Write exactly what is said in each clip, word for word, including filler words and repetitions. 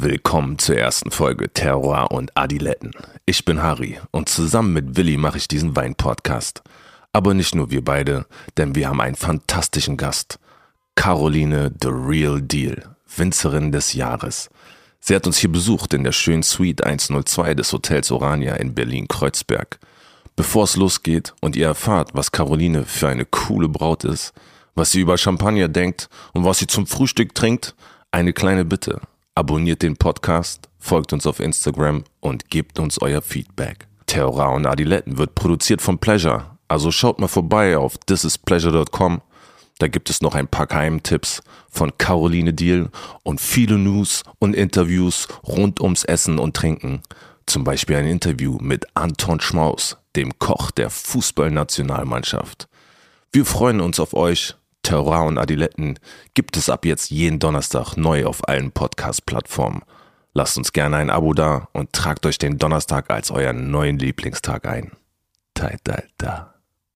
Willkommen zur ersten Folge Terroir und Adiletten. Ich bin Harry und zusammen mit Willi mache ich diesen Wein-Podcast. Aber nicht nur wir beide, denn wir haben einen fantastischen Gast. Caroline The Real Deal, Winzerin des Jahres. Sie hat uns hier besucht in der schönen Suite hundertzwei des Hotels Orania in Berlin-Kreuzberg. Bevor es losgeht und ihr erfahrt, was Caroline für eine coole Braut ist, was sie über Champagner denkt und was sie zum Frühstück trinkt, eine kleine Bitte. Abonniert den Podcast, folgt uns auf Instagram und gebt uns euer Feedback. Terroir und Adiletten wird produziert von Pleasure, also schaut mal vorbei auf this is pleasure dot com. Da gibt es noch ein paar Geheimtipps von Caroline Deal und viele News und Interviews rund ums Essen und Trinken. Zum Beispiel ein Interview mit Anton Schmaus, dem Koch der Fußballnationalmannschaft. Wir freuen uns auf euch. Terroir und Adiletten gibt es ab jetzt jeden Donnerstag neu auf allen Podcast-Plattformen. Lasst uns gerne ein Abo da und tragt euch den Donnerstag als euren neuen Lieblingstag ein. Ta ta ta.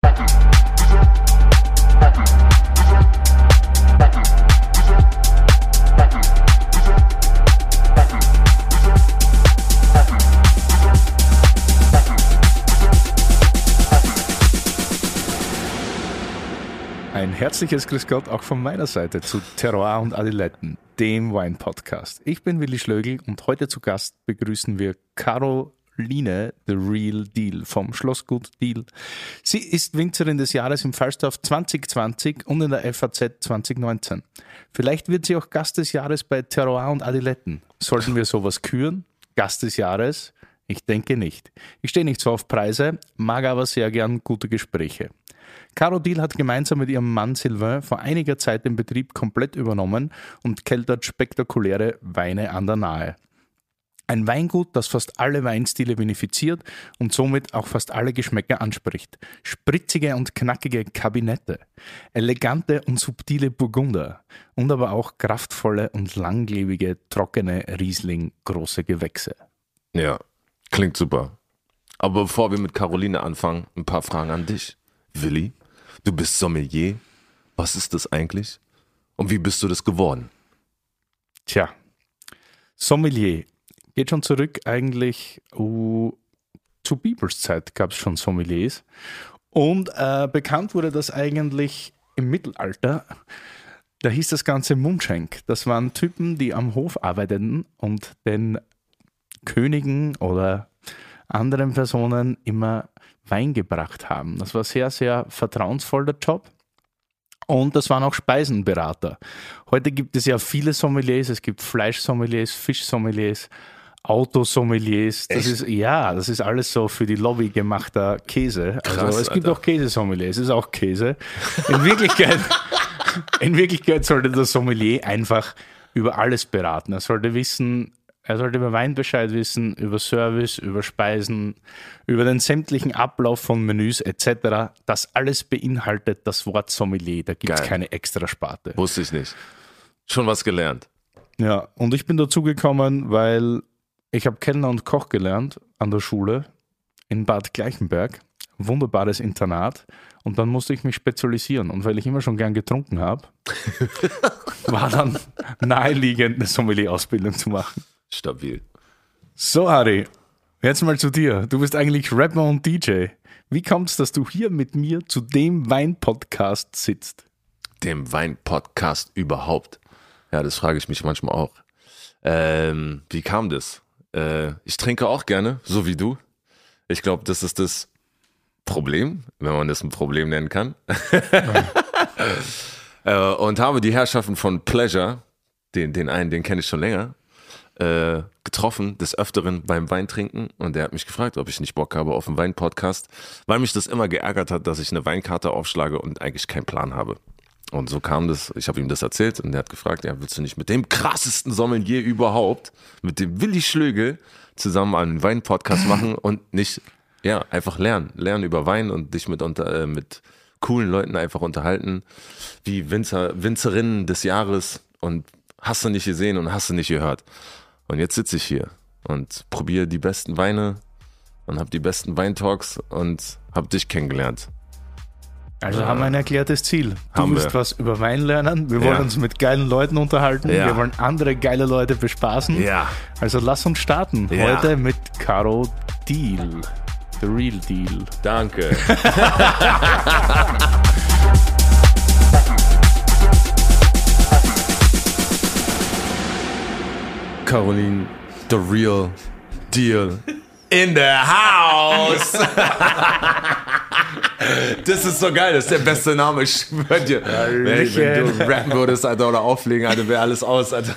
Ein herzliches Grüß Gott auch von meiner Seite zu Terroir und Adiletten, dem Wein-Podcast. Ich bin Willi Schlögl und heute zu Gast begrüßen wir Caroline The Real Deal vom Schlossgut Deal. Sie ist Winzerin des Jahres im Falstaff zwanzig zwanzig und in der F A Z zwanzig neunzehn. Vielleicht wird sie auch Gast des Jahres bei Terroir und Adiletten. Sollten wir sowas küren? Gast des Jahres? Ich denke nicht. Ich stehe nicht so auf Preise, mag aber sehr gern gute Gespräche. Caro Deal hat gemeinsam mit ihrem Mann Sylvain vor einiger Zeit den Betrieb komplett übernommen und keltert spektakuläre Weine an der Nahe. Ein Weingut, das fast alle Weinstile vinifiziert und somit auch fast alle Geschmäcker anspricht. Spritzige und knackige Kabinette, elegante und subtile Burgunder und aber auch kraftvolle und langlebige, trockene Riesling große Gewächse. Ja, klingt super. Aber bevor wir mit Caroline anfangen, ein paar Fragen an dich. Willi, du bist Sommelier. Was ist das eigentlich? Und wie bist du das geworden? Tja, Sommelier geht schon zurück eigentlich uh, zu Bibels Zeit gab es schon Sommeliers. Und äh, bekannt wurde das eigentlich im Mittelalter. Da hieß das Ganze Mundschenk. Das waren Typen, die am Hof arbeiteten und den Königen oder anderen Personen immer Wein gebracht haben. Das war sehr, sehr vertrauensvoller Job. Und das waren auch Speisenberater. Heute gibt es ja viele Sommeliers. Es gibt Fleischsommeliers, Fischsommeliers, Autosommeliers. Das ist, ja, das ist alles so für die Lobby gemachter Käse. Also Krass, es gibt Alter. auch Käsesommeliers. Es ist auch Käse. In Wirklichkeit, in Wirklichkeit sollte der Sommelier einfach über alles beraten. Er sollte wissen, Er sollte über Wein Bescheid wissen, über Service, über Speisen, über den sämtlichen Ablauf von Menüs et cetera. Das alles beinhaltet das Wort Sommelier. Da gibt es keine Extrasparte. Wusste ich nicht. Schon was gelernt. Ja, und ich bin dazu gekommen, weil ich habe Kellner und Koch gelernt an der Schule in Bad Gleichenberg. Wunderbares Internat. Und dann musste ich mich spezialisieren. Und weil ich immer schon gern getrunken habe, war dann naheliegend, eine Sommelier-Ausbildung zu machen. Stabil. So, Harry, jetzt mal zu dir. Du bist eigentlich Rapper und D J. Wie kommt es, dass du hier mit mir zu dem Wein-Podcast sitzt? Dem Wein-Podcast überhaupt? Ja, das frage ich mich manchmal auch. Ähm, wie kam das? Äh, ich trinke auch gerne, so wie du. Ich glaube, das ist das Problem, wenn man das ein Problem nennen kann. äh, und habe die Herrschaften von Pleasure, den, den einen, den kenne ich schon länger, Äh, getroffen, des Öfteren beim Weintrinken, und der hat mich gefragt, ob ich nicht Bock habe auf einen Wein-Podcast, weil mich das immer geärgert hat, dass ich eine Weinkarte aufschlage und eigentlich keinen Plan habe. Und so kam das, ich habe ihm das erzählt und der hat gefragt, ja, willst du nicht mit dem krassesten Sommelier überhaupt, mit dem Willi Schlögl, zusammen einen Wein-Podcast machen und nicht, ja, einfach lernen, lernen über Wein und dich mit, unter, äh, mit coolen Leuten einfach unterhalten, wie Winzer, Winzerinnen des Jahres, und hast du nicht gesehen und hast du nicht gehört. Und jetzt sitze ich hier und probiere die besten Weine und habe die besten Weintalks und habe dich kennengelernt. Also ja. haben wir ein erklärtes Ziel. Du Haben willst wir. was über Wein lernen, wir Ja. wollen uns mit geilen Leuten unterhalten, Ja. wir wollen andere geile Leute bespaßen. Ja. Also lass uns starten. Ja. Heute mit Caro Deal. The Real Deal. Danke. Caroline, the real deal in the house. Das ist so geil, das ist der beste Name, ich schwör dir. Wenn, wenn du rappen würdest, Alter, oder auflegen, Alter, wäre alles aus, Alter.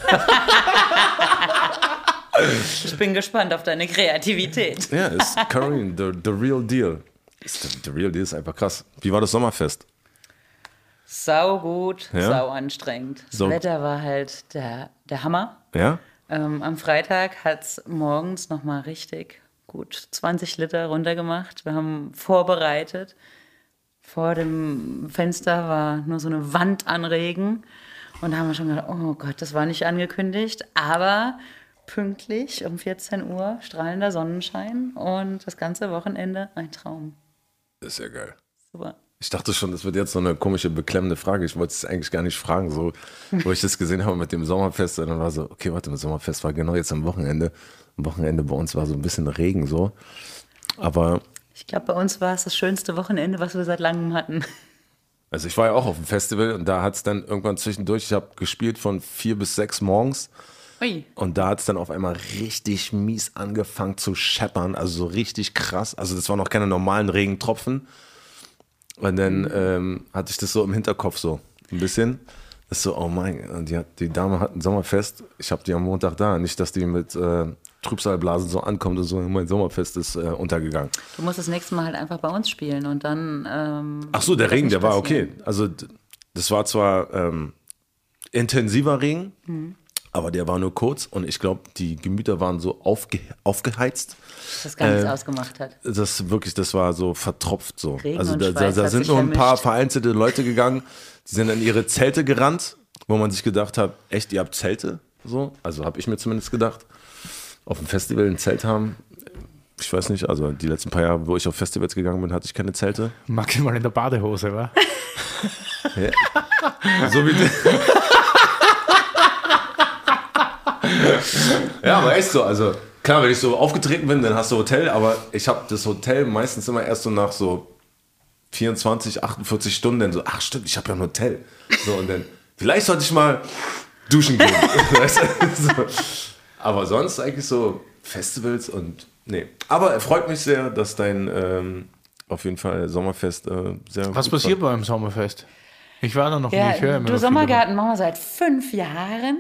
Ich bin gespannt auf deine Kreativität. Ja, ist Caroline, the, the real deal. Ist the, the real deal ist einfach krass. Wie war das Sommerfest? Sau gut, Ja? sau anstrengend. Das So. Wetter war halt der, der Hammer. Ja? Ähm, am Freitag hat es morgens nochmal richtig gut zwanzig Liter runtergemacht. Wir haben vorbereitet. Vor dem Fenster war nur so eine Wand an Regen. Und da haben wir schon gedacht, oh Gott, das war nicht angekündigt. Aber pünktlich um vierzehn Uhr strahlender Sonnenschein und das ganze Wochenende ein Traum. Das ist ja geil. Super. Ich dachte schon, das wird jetzt so eine komische, beklemmende Frage. Ich wollte es eigentlich gar nicht fragen, so, wo ich das gesehen habe mit dem Sommerfest. Und dann war so, okay, warte, das Sommerfest war genau jetzt am Wochenende. Am Wochenende bei uns war so ein bisschen Regen so. Aber, Ich glaube, bei uns war es das schönste Wochenende, was wir seit langem hatten. also ich war ja auch auf dem Festival und da hat es dann irgendwann zwischendurch, ich habe gespielt von vier bis sechs morgens. Ui. Und da hat es dann auf einmal richtig mies angefangen zu scheppern, also so richtig krass. Also das waren noch keine normalen Regentropfen. Und dann ähm, hatte ich das so im Hinterkopf so ein bisschen. Das ist so, oh mein, die, hat, die Dame hat ein Sommerfest, ich habe die am Montag da. Nicht, dass die mit äh, Trübsalblasen so ankommt und so, mein Sommerfest ist äh, untergegangen. Du musst das nächste Mal halt einfach bei uns spielen und dann. Ähm, Ach so, der wird das Regen, nicht der war okay. passieren. Also d- das war zwar ähm, intensiver Regen, Mhm. aber der war nur kurz und ich glaube, die Gemüter waren so aufge aufgeheizt. Dass das gar nichts Äh, ausgemacht hat. Das wirklich, das war so vertropft so. Regen also und da, da, Schweiß da hat sind sich nur ein paar vermischt. vereinzelte Leute gegangen, die sind in ihre Zelte gerannt, wo man sich gedacht hat, echt, ihr habt Zelte? So, also habe ich mir zumindest gedacht. Auf dem Festival ein Zelt haben, ich weiß nicht, also die letzten paar Jahre, wo ich auf Festivals gegangen bin, hatte ich keine Zelte. Maximal in der Badehose, wa? Ja. So wie Ja, aber echt so, also klar, wenn ich so aufgetreten bin, dann hast du Hotel, aber ich habe das Hotel meistens immer erst so nach so vierundzwanzig, achtundvierzig Stunden dann so, ach stimmt, ich habe ja ein Hotel. So, und dann, vielleicht sollte ich mal duschen gehen. Weißt du? So. Aber sonst eigentlich so Festivals und nee. Aber es freut mich sehr, dass dein ähm, auf jeden Fall Sommerfest äh, sehr Was gut passiert war. beim Sommerfest? Ich war da noch Ja, nie, ich höre immer du noch viel Sommergarten machen wir seit fünf Jahren.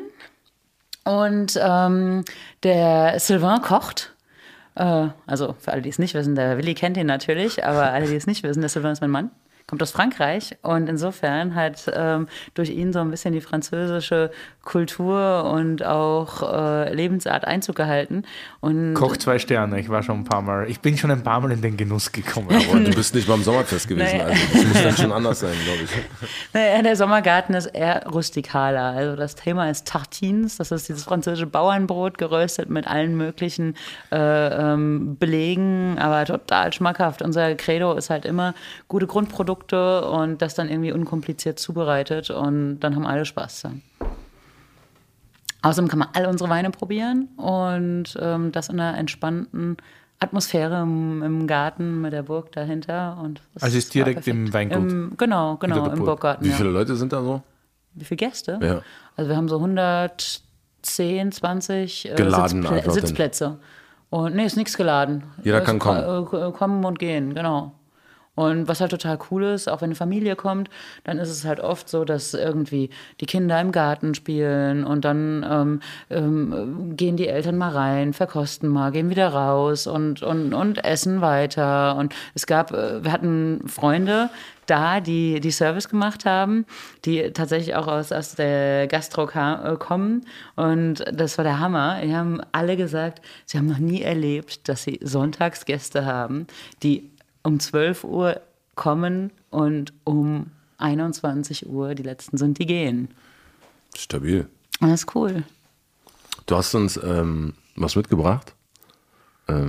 Und ähm, der Sylvain kocht. Äh, also für alle, die es nicht wissen, der Willi kennt ihn natürlich, aber alle, die es nicht wissen, der Sylvain ist mein Mann. Kommt aus Frankreich und insofern hat ähm, durch ihn so ein bisschen die französische Kultur und auch äh, Lebensart Einzug gehalten. Und Koch zwei Sterne, ich war schon ein paar Mal, ich bin schon ein paar Mal in den Genuss gekommen. Aber du bist nicht beim Sommerfest gewesen, Nee. also das muss dann schon anders sein, glaube ich. Naja, der Sommergarten ist eher rustikaler. Also das Thema ist Tartines, das ist dieses französische Bauernbrot, geröstet mit allen möglichen äh, ähm, Belegen, aber total schmackhaft. Unser Credo ist halt immer gute Grundprodukte und das dann irgendwie unkompliziert zubereitet und dann haben alle Spaß dran. Außerdem kann man alle unsere Weine probieren und ähm, das in einer entspannten Atmosphäre im, im Garten mit der Burg dahinter. Und das Also ist war direkt perfekt. im Weingut? Im, genau, genau, Hinter der im Burg. Burggarten. Wie ja. viele Leute sind da so? Wie viele Gäste? Ja. Also wir haben so hundertzehn, zwanzig äh, Geladen Sitzplä einfach dann. Sitzplätze. Und nee, ist nichts geladen. Jeder Es kann ist, äh, kommen und gehen, genau. Und was halt total cool ist, auch wenn eine Familie kommt, dann ist es halt oft so, dass irgendwie die Kinder im Garten spielen und dann ähm, ähm, gehen die Eltern mal rein, verkosten mal, gehen wieder raus und, und, und essen weiter. Und es gab, äh, wir hatten Freunde da, die, die Service gemacht haben, die tatsächlich auch aus, aus der Gastro kam, äh, kommen. Und das war der Hammer. Die haben alle gesagt, sie haben noch nie erlebt, dass sie Sonntagsgäste haben, die um zwölf Uhr kommen und um einundzwanzig Uhr, die letzten sind, die gehen. Stabil. Das ist cool. Du hast uns ähm, was mitgebracht ähm,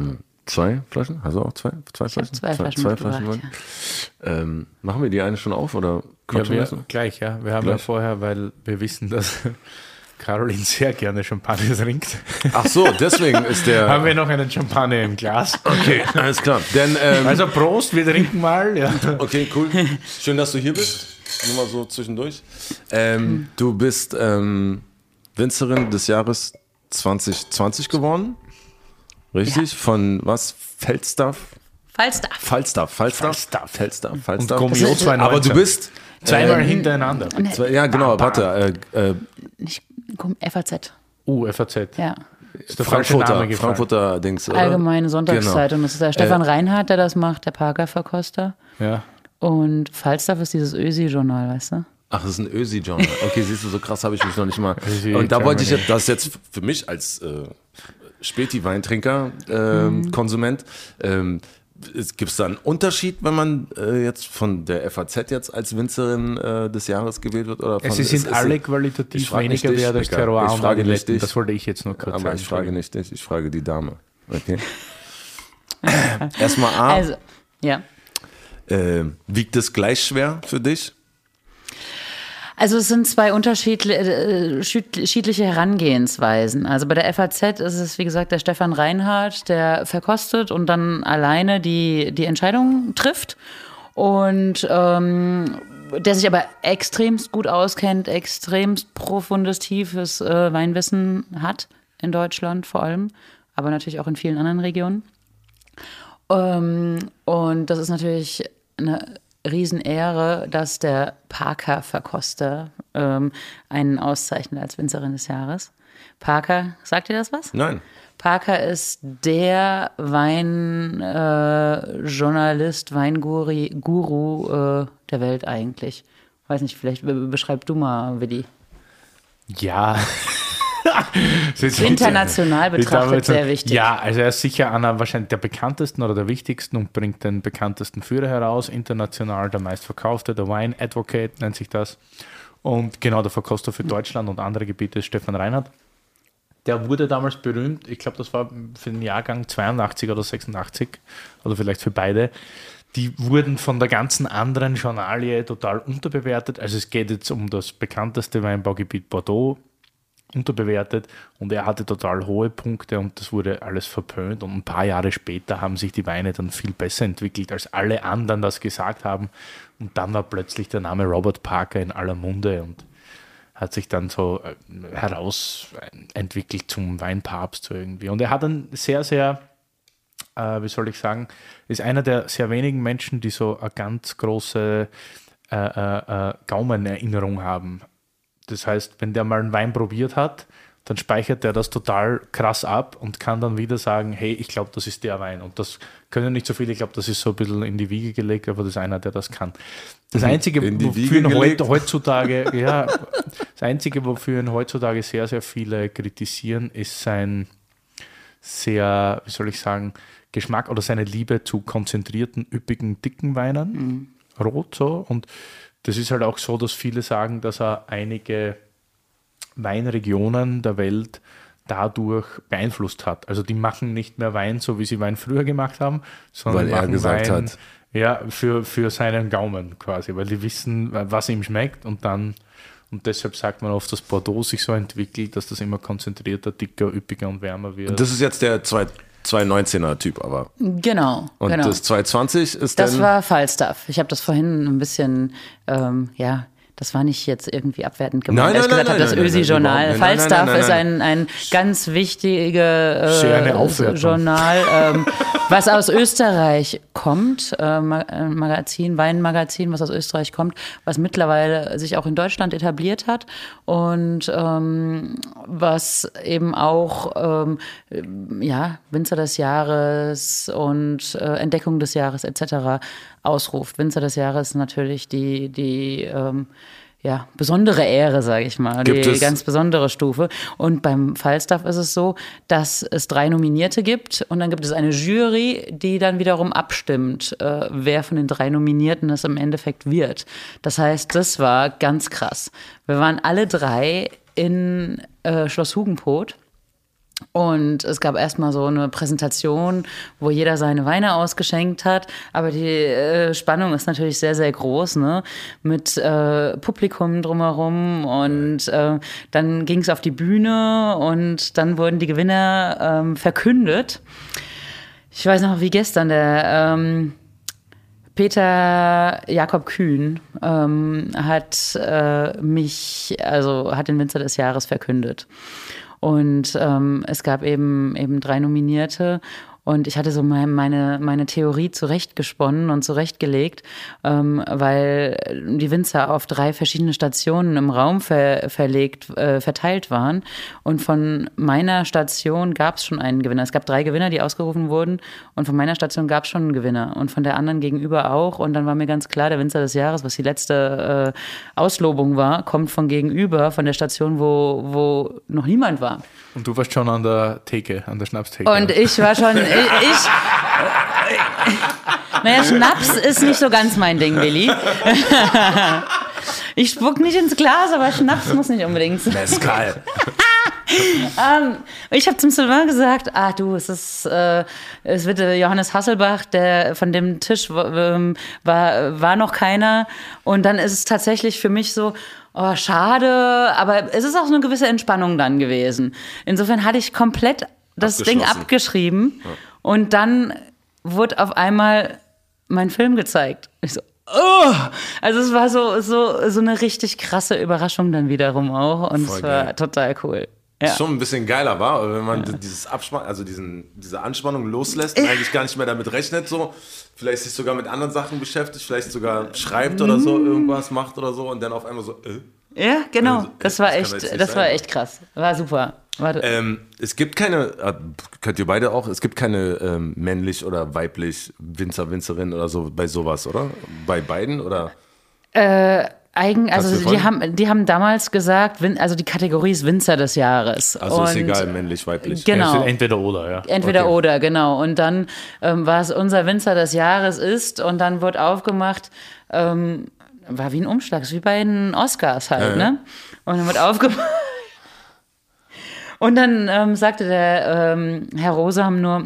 Zwei Flaschen? Hast du auch zwei? Zwei Ich Flaschen? habe zwei Flaschen zwei mitgebracht, Flaschen Wein. Ähm, machen wir die eine schon auf oder Ja, quatschen wir, lassen? gleich, ja. Wir haben Gleich. ja vorher, weil wir wissen, dass Caroline sehr gerne Champagner trinkt, Ach so, deswegen ist der... haben wir noch einen Champagner im Glas. Okay, alles klar. Denn, ähm, Also Prost, wir trinken mal. Ja. okay, cool. Schön, dass du hier bist. Nur mal so zwischendurch. Ähm, du bist ähm, Winzerin des Jahres zwanzig zwanzig geworden. Richtig? Ja. Von was? Falstaff? Falstaff. Falstaff, Falstaff, Falstaff. Falstaff, Und Falstaff. Gummio zweiundneunzig. Aber du bist Zweimal ähm, hintereinander. zwei, ja genau, Bam, warte, äh, äh, Nicht, komm, F A Z. Uh, F A Z. Ja. Ist der falsche Frankfurter, Name gefallen. Frankfurter Dings. Oder? Allgemeine Sonntagszeitung. Das ist der Stefan Äh, Reinhardt, der das macht, der Parker-Verkoster. Ja. Und Falstaff ist dieses Ösi-Journal, weißt du? Ach, das ist ein Ösi-Journal. Okay, siehst du, so krass habe ich mich noch nicht mal. Ösi Und da wollte ich Germany. jetzt, das ist jetzt für mich als äh, Späti-Weintrinker, äh, Mhm. Konsument, ähm, gibt es da einen Unterschied, wenn man äh, jetzt von der F A Z jetzt als Winzerin äh, des Jahres gewählt wird? Oder von, Sie sind ist- alle ich qualitativ frage nicht weniger dich, wert als Digga. Terroir Ich und frage nicht Adiletten. dich. Das wollte ich jetzt nur kurz Aber sagen. ich frage nicht dich, ich frage die Dame. Okay. Erstmal A, Also, ja. äh, wiegt es gleich schwer für dich? Also es sind zwei unterschiedliche äh, unterschiedliche Herangehensweisen. Also bei der F A Z ist es, wie gesagt, der Stefan Reinhardt, der verkostet und dann alleine die, die Entscheidung trifft. Und ähm, der sich aber extremst gut auskennt, extremst profundes, tiefes äh, Weinwissen hat, in Deutschland vor allem, aber natürlich auch in vielen anderen Regionen. Ähm, und das ist natürlich eine Riesenehre, dass der Parker-Verkoster ähm, einen auszeichnet als Winzerin des Jahres. Parker, sagt ihr das was? Nein. Parker ist der Weinjournalist, äh, Journalist, Weinguru Guru, äh, der Welt eigentlich. Weiß nicht, vielleicht be beschreib du mal, Willi. Ja. International betrachtet sehr wichtig. Ja, also er ist sicher einer wahrscheinlich der bekanntesten oder der wichtigsten und bringt den bekanntesten Führer heraus. International der meistverkaufte, der Wine Advocate nennt sich das. Und genau der Verkoster für Deutschland und andere Gebiete ist Stefan Reinhardt. Der wurde damals berühmt, ich glaube, das war für den Jahrgang zweiundachtzig oder sechsundachtzig oder vielleicht für beide. Die wurden von der ganzen anderen Journalie total unterbewertet. Also es geht jetzt um das bekannteste Weinbaugebiet Bordeaux, unterbewertet, und er hatte total hohe Punkte und das wurde alles verpönt, und ein paar Jahre später haben sich die Weine dann viel besser entwickelt, als alle anderen das gesagt haben, und dann war plötzlich der Name Robert Parker in aller Munde und hat sich dann so herausentwickelt zum Weinpapst so irgendwie. Und er hat einen sehr, sehr, äh, wie soll ich sagen, ist einer der sehr wenigen Menschen, die so eine ganz große äh, äh, Gaumenerinnerung haben. Das heißt, wenn der mal einen Wein probiert hat, dann speichert er das total krass ab und kann dann wieder sagen, hey, ich glaube, das ist der Wein. Und das können nicht so viele, ich glaube, das ist so ein bisschen in die Wiege gelegt, aber das ist einer, der das kann. Das Einzige, In die wofür Wiege ihn gelegt? heut, heutzutage, ja, das Einzige, wofür ihn heutzutage sehr, sehr viele kritisieren, ist sein sehr, wie soll ich sagen, Geschmack oder seine Liebe zu konzentrierten, üppigen, dicken Weinen. Mhm. Rot so. Und das ist halt auch so, dass viele sagen, dass er einige Weinregionen der Welt dadurch beeinflusst hat. Also die machen nicht mehr Wein, so wie sie Wein früher gemacht haben, sondern Weil er machen gesagt Wein, hat. Ja, für, für seinen Gaumen quasi, weil die wissen, was ihm schmeckt, und dann, und deshalb sagt man oft, dass Bordeaux sich so entwickelt, dass das immer konzentrierter, dicker, üppiger und wärmer wird. Das ist jetzt der zweitausendneunzehner Typ, aber. Genau, Und genau. das zweitausendzwanzig ist Das dann. war Falstaff. Ich habe das vorhin ein bisschen, ähm, ja, das war nicht jetzt irgendwie abwertend gemeint, Nein, als ich nein, gesagt nein, habe, das nein, nein, Ösi-Journal. nein, nein, Falstaff nein, nein, ist nein. ein, ein ganz wichtiges Sehr eine äh, Aufwertung. Journal, ähm, was aus Österreich kommt, äh, Ma- äh, Magazin, Weinmagazin, was aus Österreich kommt, was mittlerweile sich auch in Deutschland etabliert hat und ähm, was eben auch ähm, ja, Winzer des Jahres und äh, Entdeckung des Jahres et cetera ausruft. Winzer des Jahres natürlich die, die ähm, ja, besondere Ehre, sage ich mal, Gibt die es- ganz besondere Stufe. Und beim Falstaff ist es so, dass es drei Nominierte gibt und dann gibt es eine Jury, die dann wiederum abstimmt, äh, wer von den drei Nominierten es im Endeffekt wird. Das heißt, das war ganz krass. Wir waren alle drei in äh, Schloss Hugenpoth. Und es gab erstmal so eine Präsentation, wo jeder seine Weine ausgeschenkt hat. Aber die äh, Spannung ist natürlich sehr, sehr groß, ne? Mit äh, Publikum drumherum. Und äh, dann ging es auf die Bühne und dann wurden die Gewinner ähm, verkündet. Ich weiß noch, wie gestern der ähm, Peter Jakob Kühn ähm, hat äh, mich, also hat den Winzer des Jahres verkündet. Und ähm, es gab eben eben drei Nominierte. Und ich hatte so meine, meine Theorie zurechtgesponnen und zurechtgelegt, ähm, weil die Winzer auf drei verschiedene Stationen im Raum ver, verlegt, äh, verteilt waren. Und von meiner Station gab es schon einen Gewinner. Es gab drei Gewinner, die ausgerufen wurden. Und von meiner Station gab es schon einen Gewinner. Und von der anderen gegenüber auch. Und dann war mir ganz klar, der Winzer des Jahres, was die letzte äh, Auslobung war, kommt von gegenüber, von der Station, wo, wo noch niemand war. Und du warst schon an der Theke, an der Schnapstheke. Und ich war schon, ich, ich naja, Schnaps ist nicht so ganz mein Ding, Willi. Ich spuck nicht ins Glas, aber Schnaps muss nicht unbedingt sein. Mezcal. ähm, ich habe zum Sylvain gesagt, ah du, es ist, äh, es wird äh, Johannes Hasselbach, der von dem Tisch ähm, war, war noch keiner. Und dann ist es tatsächlich für mich so, oh, schade, aber es ist auch so eine gewisse Entspannung dann gewesen. Insofern hatte ich komplett das Ding abgeschrieben ja. Und dann wurde auf einmal mein Film gezeigt. Ich so, oh! Also es war so, so, so eine richtig krasse Überraschung dann wiederum auch und Voll es war geil. Total cool. Ja. Schon ein bisschen geiler war, wenn man ja. dieses Abspann, also diesen, diese Anspannung loslässt und eigentlich gar nicht mehr damit rechnet, so vielleicht sich sogar mit anderen Sachen beschäftigt, vielleicht sogar schreibt oder so, irgendwas macht oder so und dann auf einmal so, äh. Ja, genau. Also, das war das echt, das war echt krass. War super. Warte. Ähm, es gibt keine, könnt ihr beide auch, es gibt keine ähm, männlich oder weiblich Winzer, Winzerin oder so bei sowas, oder? Bei beiden, oder? Äh, eigen, also die haben, die haben damals gesagt, also die Kategorie ist Winzer des Jahres. Also und ist egal, männlich, weiblich. Genau. Ja, entweder oder, ja. Entweder okay. oder, genau. Und dann, ähm, was unser Winzer des Jahres ist und dann wird aufgemacht, ähm, war wie ein Umschlag, wie bei den Oscars halt, ja, ne? Und dann wird aufgemacht. Und dann ähm, sagte der ähm, Herr Rosam nur,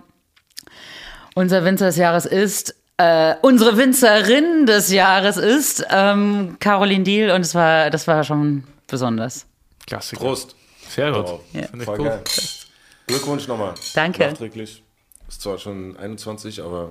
unser Winzer des Jahres ist, äh, unsere Winzerin des Jahres ist ähm, Caroline Diehl und es war, das war schon besonders. Klassiker. Prost. Sehr gut. Wow. Ja. Finde ich Voll gut. geil. Glückwunsch nochmal. Danke. Nachträglich. Ist zwar schon einundzwanzig, aber...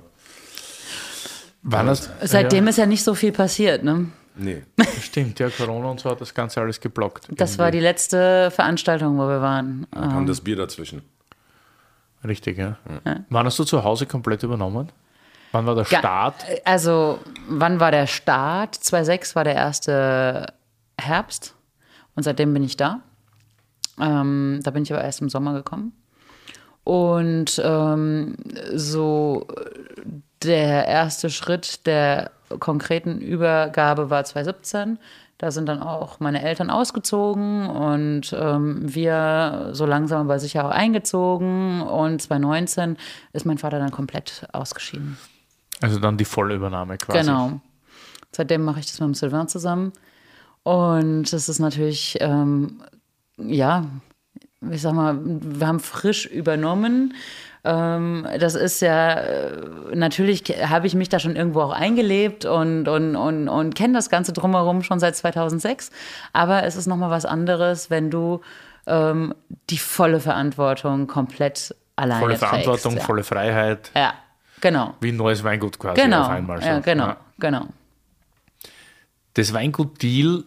Wann das, Seitdem ja. ist ja nicht so viel passiert, ne? Nee. Stimmt, ja, Corona und so hat das Ganze alles geblockt. Das irgendwie. war die letzte Veranstaltung, wo wir waren. Da kam das Bier dazwischen. Richtig, ja. Ja. Wann hast du zu Hause komplett übernommen? Wann war der Ja, Start? Also, wann war der Start? zweitausendsechs war der erste Herbst und seitdem bin ich da. Ähm, da bin ich aber erst im Sommer gekommen. Und ähm, so der erste Schritt der konkreten Übergabe war zweitausendsiebzehn. Da sind dann auch meine Eltern ausgezogen und ähm, wir so langsam aber sicher auch eingezogen. Und zweitausendneunzehn ist mein Vater dann komplett ausgeschieden. Also dann die Vollübernahme quasi. Genau. Seitdem mache ich das mit dem Sylvain zusammen. Und das ist natürlich, ähm, ja, ich sag mal, wir haben frisch übernommen. Ähm, das ist ja, natürlich habe ich mich da schon irgendwo auch eingelebt und, und, und, und kenne das Ganze drumherum schon seit zweitausendsechs. Aber es ist nochmal was anderes, wenn du ähm, die volle Verantwortung komplett alleine Volle trägst. Verantwortung, Ja. volle Freiheit. Ja, genau. Wie ein neues Weingut quasi Genau, auf einmal. So. ja, genau, Ja. genau. Das Weingut Diehl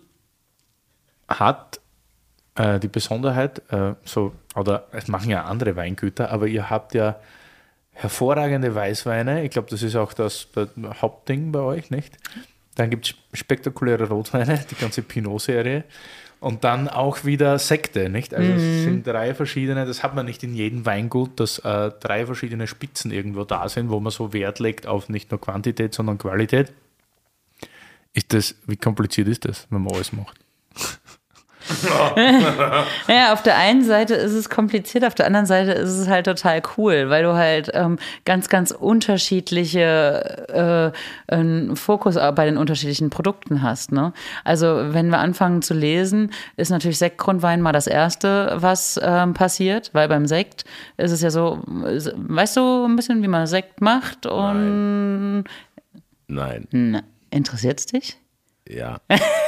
hat äh, die Besonderheit, äh, so, oder es machen ja andere Weingüter, aber ihr habt ja hervorragende Weißweine. Ich glaube, das ist auch das, das Hauptding bei euch, nicht? Dann gibt es spektakuläre Rotweine, die ganze Pinot-Serie. Und dann auch wieder Sekte, nicht? Also Mhm. es sind drei verschiedene, das hat man nicht in jedem Weingut, dass äh, drei verschiedene Spitzen irgendwo da sind, wo man so Wert legt auf nicht nur Quantität, sondern Qualität. Ist das, wie kompliziert ist das, wenn man alles macht? Ja, auf der einen Seite ist es kompliziert, auf der anderen Seite ist es halt total cool, weil du halt ähm, ganz, ganz unterschiedliche äh, einen Fokus bei den unterschiedlichen Produkten hast. Ne? Also wenn wir anfangen zu lesen, ist natürlich Sektgrundwein mal das Erste, was ähm, passiert, weil beim Sekt ist es ja so, weißt du ein bisschen, wie man Sekt macht? Und Nein. Na, interessiert's dich? Ja.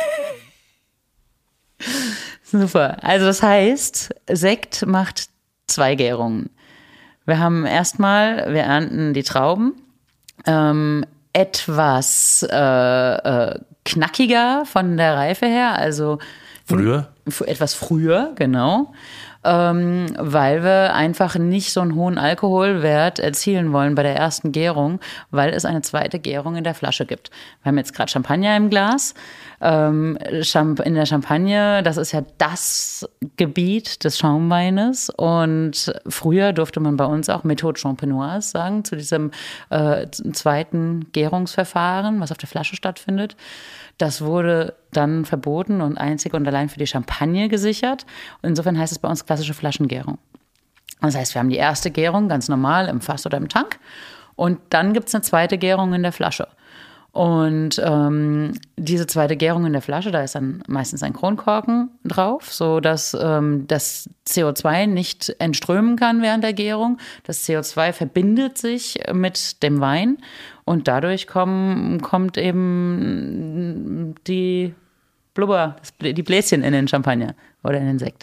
Super. Also das heißt, Sekt macht zwei Gärungen. Wir haben erstmal, wir ernten die Trauben, ähm, etwas äh, äh, knackiger von der Reife her, also Früher? f- etwas früher, genau. Ähm, weil wir einfach nicht so einen hohen Alkoholwert erzielen wollen bei der ersten Gärung, weil es eine zweite Gärung in der Flasche gibt. Wir haben jetzt gerade Champagner im Glas. Ähm, Champ- in der Champagne, das ist ja das Gebiet des Schaumweines. Und früher durfte man bei uns auch Méthode Champenoise sagen, zu diesem äh, zweiten Gärungsverfahren, was auf der Flasche stattfindet. Das wurde dann verboten und einzig und allein für die Champagne gesichert. Und insofern heißt es bei uns klassische Flaschengärung. Das heißt, wir haben die erste Gärung ganz normal im Fass oder im Tank. Und dann gibt es eine zweite Gärung in der Flasche. Und ähm, diese zweite Gärung in der Flasche, da ist dann meistens ein Kronkorken drauf, sodass ähm, das C O zwei nicht entströmen kann während der Gärung. Das C O zwei verbindet sich mit dem Wein und dadurch kommen, kommt eben die Blubber, die Bläschen in den Champagner oder in den Sekt.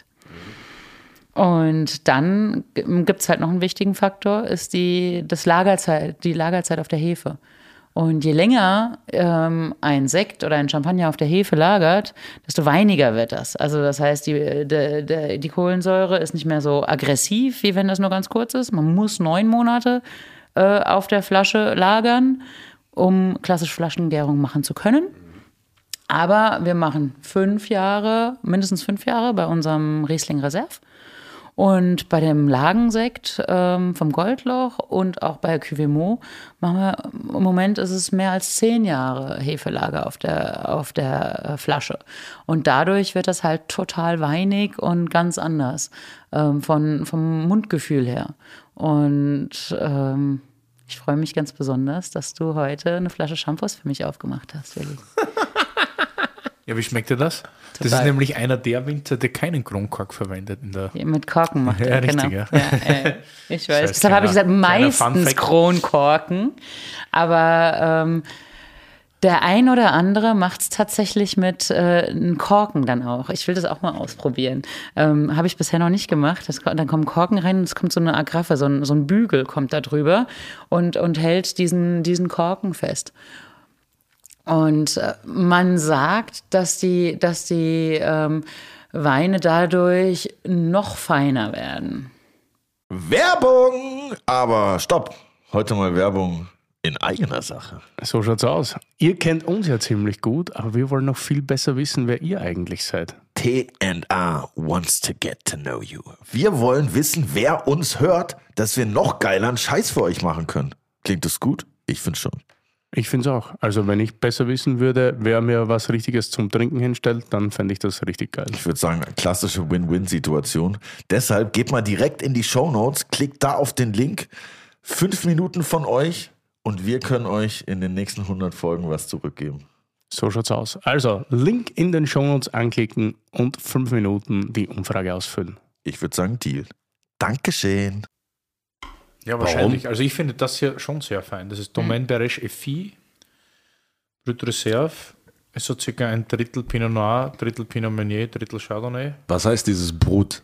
Und dann gibt es halt noch einen wichtigen Faktor, ist die, das Lagerzeit, die Lagerzeit auf der Hefe. Und je länger ähm, ein Sekt oder ein Champagner auf der Hefe lagert, desto weiniger wird das. Also das heißt, die, die, die, die Kohlensäure ist nicht mehr so aggressiv, wie wenn das nur ganz kurz ist. Man muss neun Monate äh, auf der Flasche lagern, um klassische Flaschengärung machen zu können. Aber wir machen fünf Jahre, mindestens fünf Jahre bei unserem Riesling Reserve. Und bei dem Lagensekt ähm, vom Goldloch und auch bei Cuvée Maux machen wir, im Moment ist es mehr als zehn Jahre Hefelager auf der, auf der äh, Flasche. Und dadurch wird das halt total weinig und ganz anders ähm, von, vom Mundgefühl her. Und ähm, ich freue mich ganz besonders, dass du heute eine Flasche Shampoos für mich aufgemacht hast, Willi. Ja, wie schmeckt dir das? Das Total. ist nämlich einer der Winzer, der keinen Kronkork verwendet. In der Mit Korken macht Ja, er, richtig, genau. ja. Ja, äh, ich weiß. heißt, Deshalb habe ich gesagt, kleiner- kleiner meistens Funfact. Kronkorken. Aber ähm, der ein oder andere macht es tatsächlich mit äh, einem Korken dann auch. Ich will das auch mal ausprobieren. Ähm, habe ich bisher noch nicht gemacht. Das, dann kommen Korken rein und es kommt so eine Agraffe, so ein, so ein Bügel kommt da drüber und, und hält diesen, diesen Korken fest. Und äh, man sagt, dass die, dass die ähm, Weine dadurch noch feiner werden. Werbung! Aber stopp! Heute mal Werbung in eigener Sache. So schaut's aus. Ihr kennt uns ja ziemlich gut, aber wir wollen noch viel besser wissen, wer ihr eigentlich seid. T and A wants to get to know you. Wir wollen wissen, wer uns hört, dass wir noch geileren Scheiß für euch machen können. Klingt das gut? Ich finde schon. Ich finde es auch. Also wenn ich besser wissen würde, wer mir was Richtiges zum Trinken hinstellt, dann fände ich das richtig geil. Ich würde sagen, eine klassische Win-Win-Situation. Deshalb geht mal direkt in die Shownotes, klickt da auf den Link. Fünf Minuten von euch und wir können euch in den nächsten hundert Folgen was zurückgeben. So schaut's aus. Also, Link in den Shownotes anklicken und fünf Minuten die Umfrage ausfüllen. Ich würde sagen, Deal. Dankeschön. Ja, wahrscheinlich. Also ich finde das hier schon sehr fein. Das ist Domaine Bereche Effie, Brut Reserve. Ist so circa ein Drittel Pinot Noir, Drittel Pinot Meunier, Drittel Chardonnay. Was heißt dieses Brut?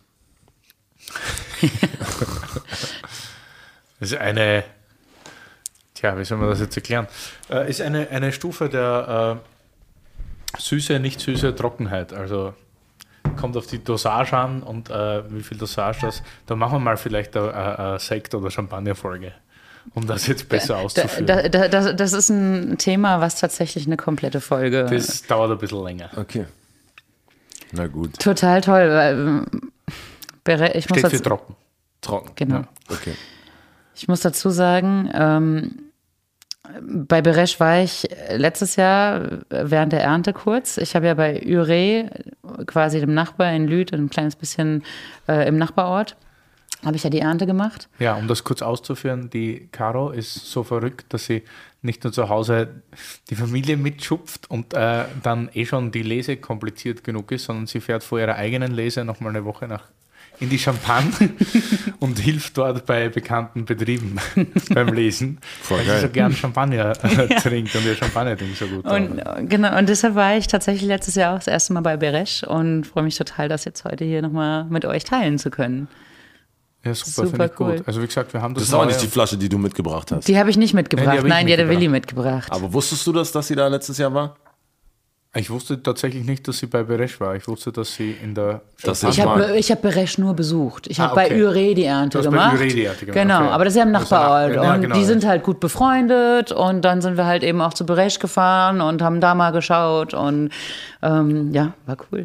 Das ist eine, tja, wie soll man das jetzt erklären? Äh, ist eine, eine Stufe der äh, Süße, nicht süße Trockenheit. Also kommt auf die Dosage an und äh, wie viel Dosage das. Da machen wir mal vielleicht eine, eine Sekt- oder Champagner-Folge, um das jetzt besser auszuführen. Da, da, da, das ist ein Thema, was tatsächlich eine komplette Folge. Das dauert ein bisschen länger. Okay. Na gut. Total toll. Weil, äh, ich muss Steht für dazu, trocken. Trocken. genau. Ja. Okay. Ich muss dazu sagen, ähm, Bei Beresch war ich letztes Jahr während der Ernte kurz. Ich habe ja bei Ure, quasi dem Nachbar in Lüth, ein kleines bisschen äh, im Nachbarort, habe ich ja die Ernte gemacht. Ja, um das kurz auszuführen, die Caro ist so verrückt, dass sie nicht nur zu Hause die Familie mitschupft und äh, dann eh schon die Lese kompliziert genug ist, sondern sie fährt vor ihrer eigenen Lese nochmal eine Woche nach in die Champagne und hilft dort bei bekannten Betrieben beim Lesen, Voll weil geil. sie so gern Champagner äh, trinkt und ihr Champagner-Ding so gut. Und äh, genau, und deshalb war ich tatsächlich letztes Jahr auch das erste Mal bei Beresch und freue mich total, das jetzt heute hier nochmal mit euch teilen zu können. Ja, super, Super finde ich cool. gut. Also wie gesagt, wir haben das Das ist auch neue- nicht die Flasche, die du mitgebracht hast. Die habe ich nicht mitgebracht. Nein, die hab ich Nein, die hat der mitgebracht. Willi mitgebracht. Aber wusstest du das, dass sie da letztes Jahr war? Ich wusste tatsächlich nicht, dass sie bei Beresch war. Ich wusste, dass sie in der Dass Champagne- Ich Mann. habe ich hab Beresch nur besucht. Ich habe Ah, okay. bei Ure die Ernte Du hast bei gemacht. Ure die Ernte gemacht, Genau, okay. aber das ist ja im Das ist ja Nachbarort. nach- ja, und genau, die ja. sind halt gut befreundet und dann sind wir halt eben auch zu Beresch gefahren und haben da mal geschaut und ähm, ja, war cool.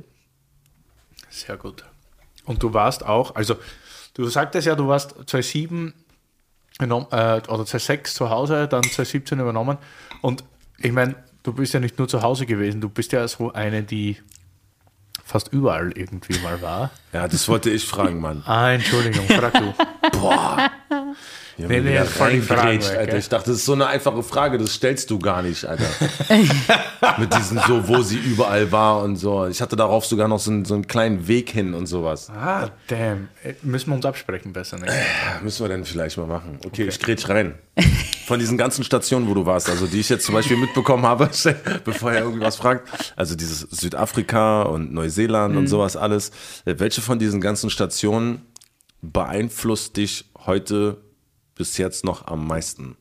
Sehr gut. Und du warst auch, also du sagtest ja, du warst zweitausendsieben genommen, äh, oder zweitausendsechs zu Hause, dann zweitausendsiebzehn übernommen. Und ich meine, du bist ja nicht nur zu Hause gewesen, du bist ja so eine, die fast überall irgendwie mal war. Ja, das wollte ich fragen, Mann. Ah, Entschuldigung, frag du. Boah. Ja, Nee, nee, wieder voll die Fragen reingegrätscht, weg, Alter. gell? Ich dachte, das ist so eine einfache Frage, das stellst du gar nicht, Alter. Mit diesem so, wo sie überall war und so. Ich hatte darauf sogar noch so einen, so einen kleinen Weg hin und sowas. Ah, damn. Äh, Müssen wir uns absprechen besser, ne? Müssen wir denn vielleicht mal machen. Okay, ich grätsch rein. Von diesen ganzen Stationen, wo du warst, also die ich jetzt zum Beispiel mitbekommen habe, bevor er irgendwas fragt, also dieses Südafrika und Neuseeland Mhm. und sowas alles. Welche von diesen ganzen Stationen beeinflusst dich heute bis jetzt noch am meisten?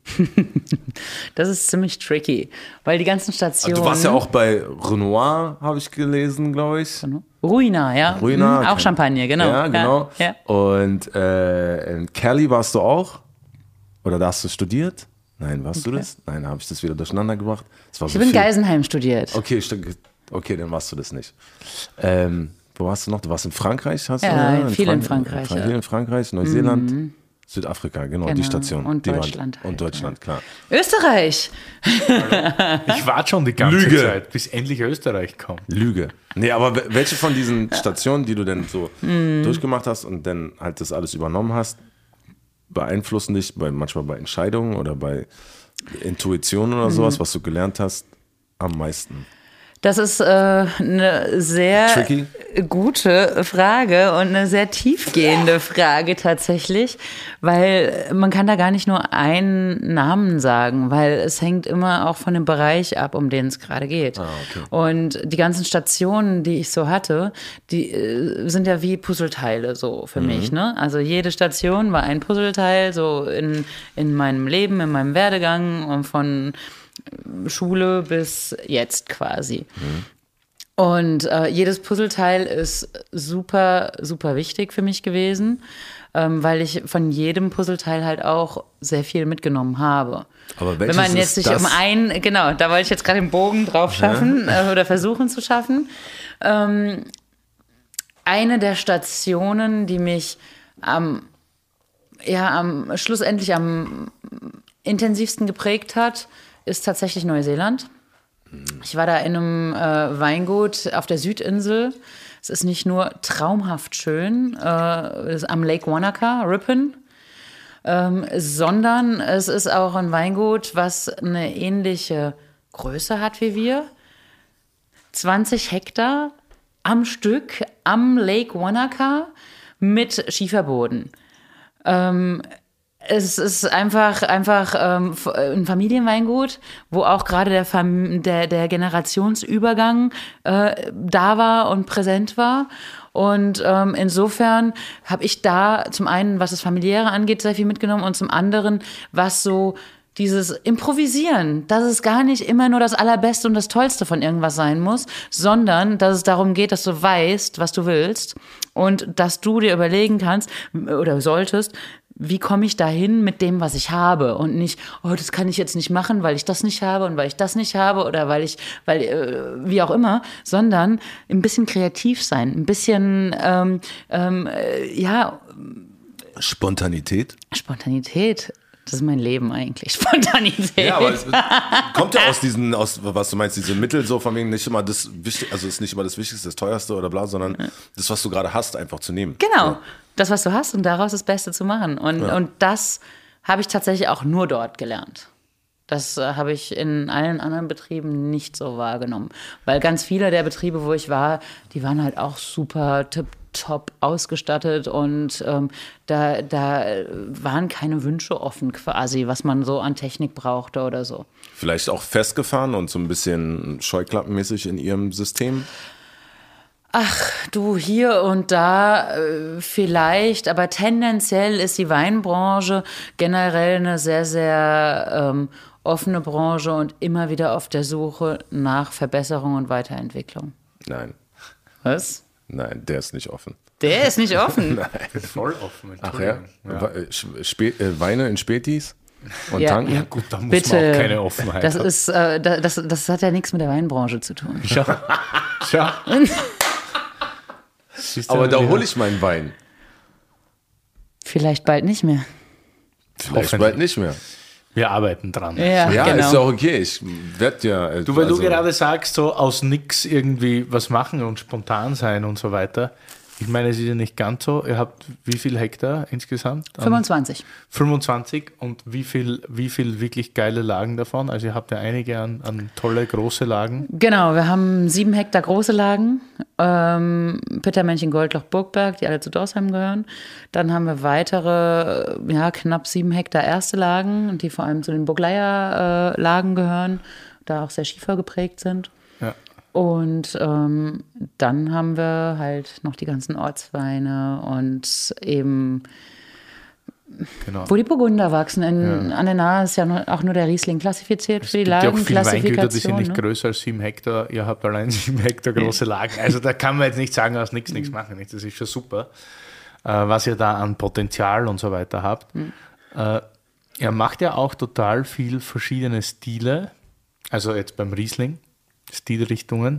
Das ist ziemlich tricky, weil die ganzen Stationen. Du warst ja auch bei Renoir, habe ich gelesen, glaube ich. Ruina, ja. Ruina, Mhm, auch kein- Champagner, genau. Ja, genau. Ja, ja. Und äh, in Cali warst du auch? Oder da hast du studiert? Nein, warst du Okay. das? Nein, habe ich das wieder durcheinander gebracht. Das war Ich so habe in viel. Geisenheim studiert. Okay, st- okay, dann warst du das nicht. Ähm, wo warst du noch? Du warst in Frankreich, hast Ja, du? viel in Frank- Frankreich, Viel ja. Mhm. in Frankreich, Neuseeland, Südafrika, genau, die Genau. Station. Und die waren- Deutschland halt, und Deutschland, klar. Österreich. Ich warte schon die ganze Lüge. Zeit, bis endlich Österreich kommt. Lüge. Nee, aber wel- welche von diesen Stationen, die du denn so Mhm. durchgemacht hast und dann halt das alles übernommen hast, beeinflussen dich bei, manchmal bei Entscheidungen oder bei Intuition oder Mhm. sowas, was du gelernt hast, am meisten? Das ist äh, eine sehr Tricky? gute Frage und eine sehr tiefgehende Frage tatsächlich, weil man kann da gar nicht nur einen Namen sagen, weil es hängt immer auch von dem Bereich ab, um den es gerade geht. Ah, okay. Und die ganzen Stationen, die ich so hatte, die äh, sind ja wie Puzzleteile so für mich. Ne? Also jede Station war ein Puzzleteil so in, in meinem Leben, in meinem Werdegang und von Schule bis jetzt quasi. Und äh, jedes Puzzleteil ist super, super wichtig für mich gewesen, ähm, weil ich von jedem Puzzleteil halt auch sehr viel mitgenommen habe. Aber Wenn welches man jetzt ist sich das? um ein, genau, da wollte ich jetzt gerade den Bogen drauf schaffen äh, oder versuchen zu schaffen. Ähm, eine der Stationen, die mich am, ja, am schlussendlich am intensivsten geprägt hat, ist tatsächlich Neuseeland. Ich war da in einem äh, Weingut auf der Südinsel. Es ist nicht nur traumhaft schön, äh, es ist am Lake Wanaka, Ripon, ähm, sondern es ist auch ein Weingut, was eine ähnliche Größe hat wie wir. zwanzig Hektar am Stück am Lake Wanaka mit Schieferboden. Ähm, Es ist einfach, einfach ähm, ein Familienweingut, wo auch gerade der, Fam- der, der Generationsübergang äh, da war und präsent war. Und ähm, insofern habe ich da zum einen, was das Familiäre angeht, sehr viel mitgenommen und zum anderen, was so dieses Improvisieren, dass es gar nicht immer nur das Allerbeste und das Tollste von irgendwas sein muss, sondern dass es darum geht, dass du weißt, was du willst und dass du dir überlegen kannst oder solltest, wie komme ich dahin mit dem, was ich habe und nicht, oh, das kann ich jetzt nicht machen, weil ich das nicht habe und weil ich das nicht habe oder weil ich, weil, äh, wie auch immer, sondern ein bisschen kreativ sein, ein bisschen, ähm, ähm, äh, ja, Spontanität? Spontanität. Das ist mein Leben eigentlich, Spontanität. Ja, aber es kommt ja aus diesen, aus, was du meinst, diese Mittel so von wegen nicht immer das Wichtigste, also ist nicht immer das Wichtigste, das Teuerste oder bla, sondern ja. das, was du gerade hast, einfach zu nehmen. Genau, so. Das, was du hast und daraus das Beste zu machen. Und, ja. und das habe ich tatsächlich auch nur dort gelernt. Das äh, habe ich in allen anderen Betrieben nicht so wahrgenommen. Weil ganz viele der Betriebe, wo ich war, die waren halt auch super tipptopp ausgestattet und ähm, da, da waren keine Wünsche offen quasi, was man so an Technik brauchte oder so. Vielleicht auch festgefahren und so ein bisschen scheuklappenmäßig in ihrem System? Ach, du, hier und da äh, vielleicht, aber tendenziell ist die Weinbranche generell eine sehr, sehr ähm, offene Branche und immer wieder auf der Suche nach Verbesserung und Weiterentwicklung. Nein. Was? Nein, der ist nicht offen. Der ist nicht offen? Nein. Voll offen. Ach ja? ja. Spä- äh, Weine in Spätis? Und ja, tanken? Ja gut, da muss Bitte, man auch keine Offenheit das haben. ist, äh, das, das hat ja nichts mit der Weinbranche zu tun. Schau. Schau. Aber da hole ich meinen Wein. Vielleicht bald nicht mehr. Vielleicht bald nicht mehr. Wir arbeiten dran. Ja, Ja, genau. ist ja okay. Ich werde ja. Du, weil also, du gerade sagst, so aus nix irgendwie was machen und spontan sein und so weiter. Ich meine, es ist ja nicht ganz so. Ihr habt wie viel Hektar insgesamt? fünfundzwanzig. fünfundzwanzig und wie viel, wie viel wirklich geile Lagen davon? Also ihr habt ja einige an, an tolle große Lagen. Genau, wir haben sieben Hektar große Lagen, ähm, Pittermännchen, Goldloch, Burgberg, die alle zu Dorsheim gehören. Dann haben wir weitere, ja, knapp sieben Hektar erste Lagen, die vor allem zu den Burgleier äh, Lagen gehören, da auch sehr schiefergeprägt sind. Ja. Und ähm, dann haben wir halt noch die ganzen Ortsweine und eben, Genau. wo die Burgunder wachsen. In, Ja. an der Nahe ist ja nur, auch nur der Riesling klassifiziert für die Es gibt ja auch viele Lagenklassifikation. Weingüter, die sind nicht ne? größer als sieben Hektar. Ihr habt allein sieben Hektar große Lagen. Also da kann man jetzt nicht sagen, aus nichts nichts machen. Das ist schon super, äh, was ihr da an Potenzial und so weiter habt. Mhm. Äh, ihr macht ja auch total viel verschiedene Stile. Also jetzt beim Riesling, Stilrichtungen.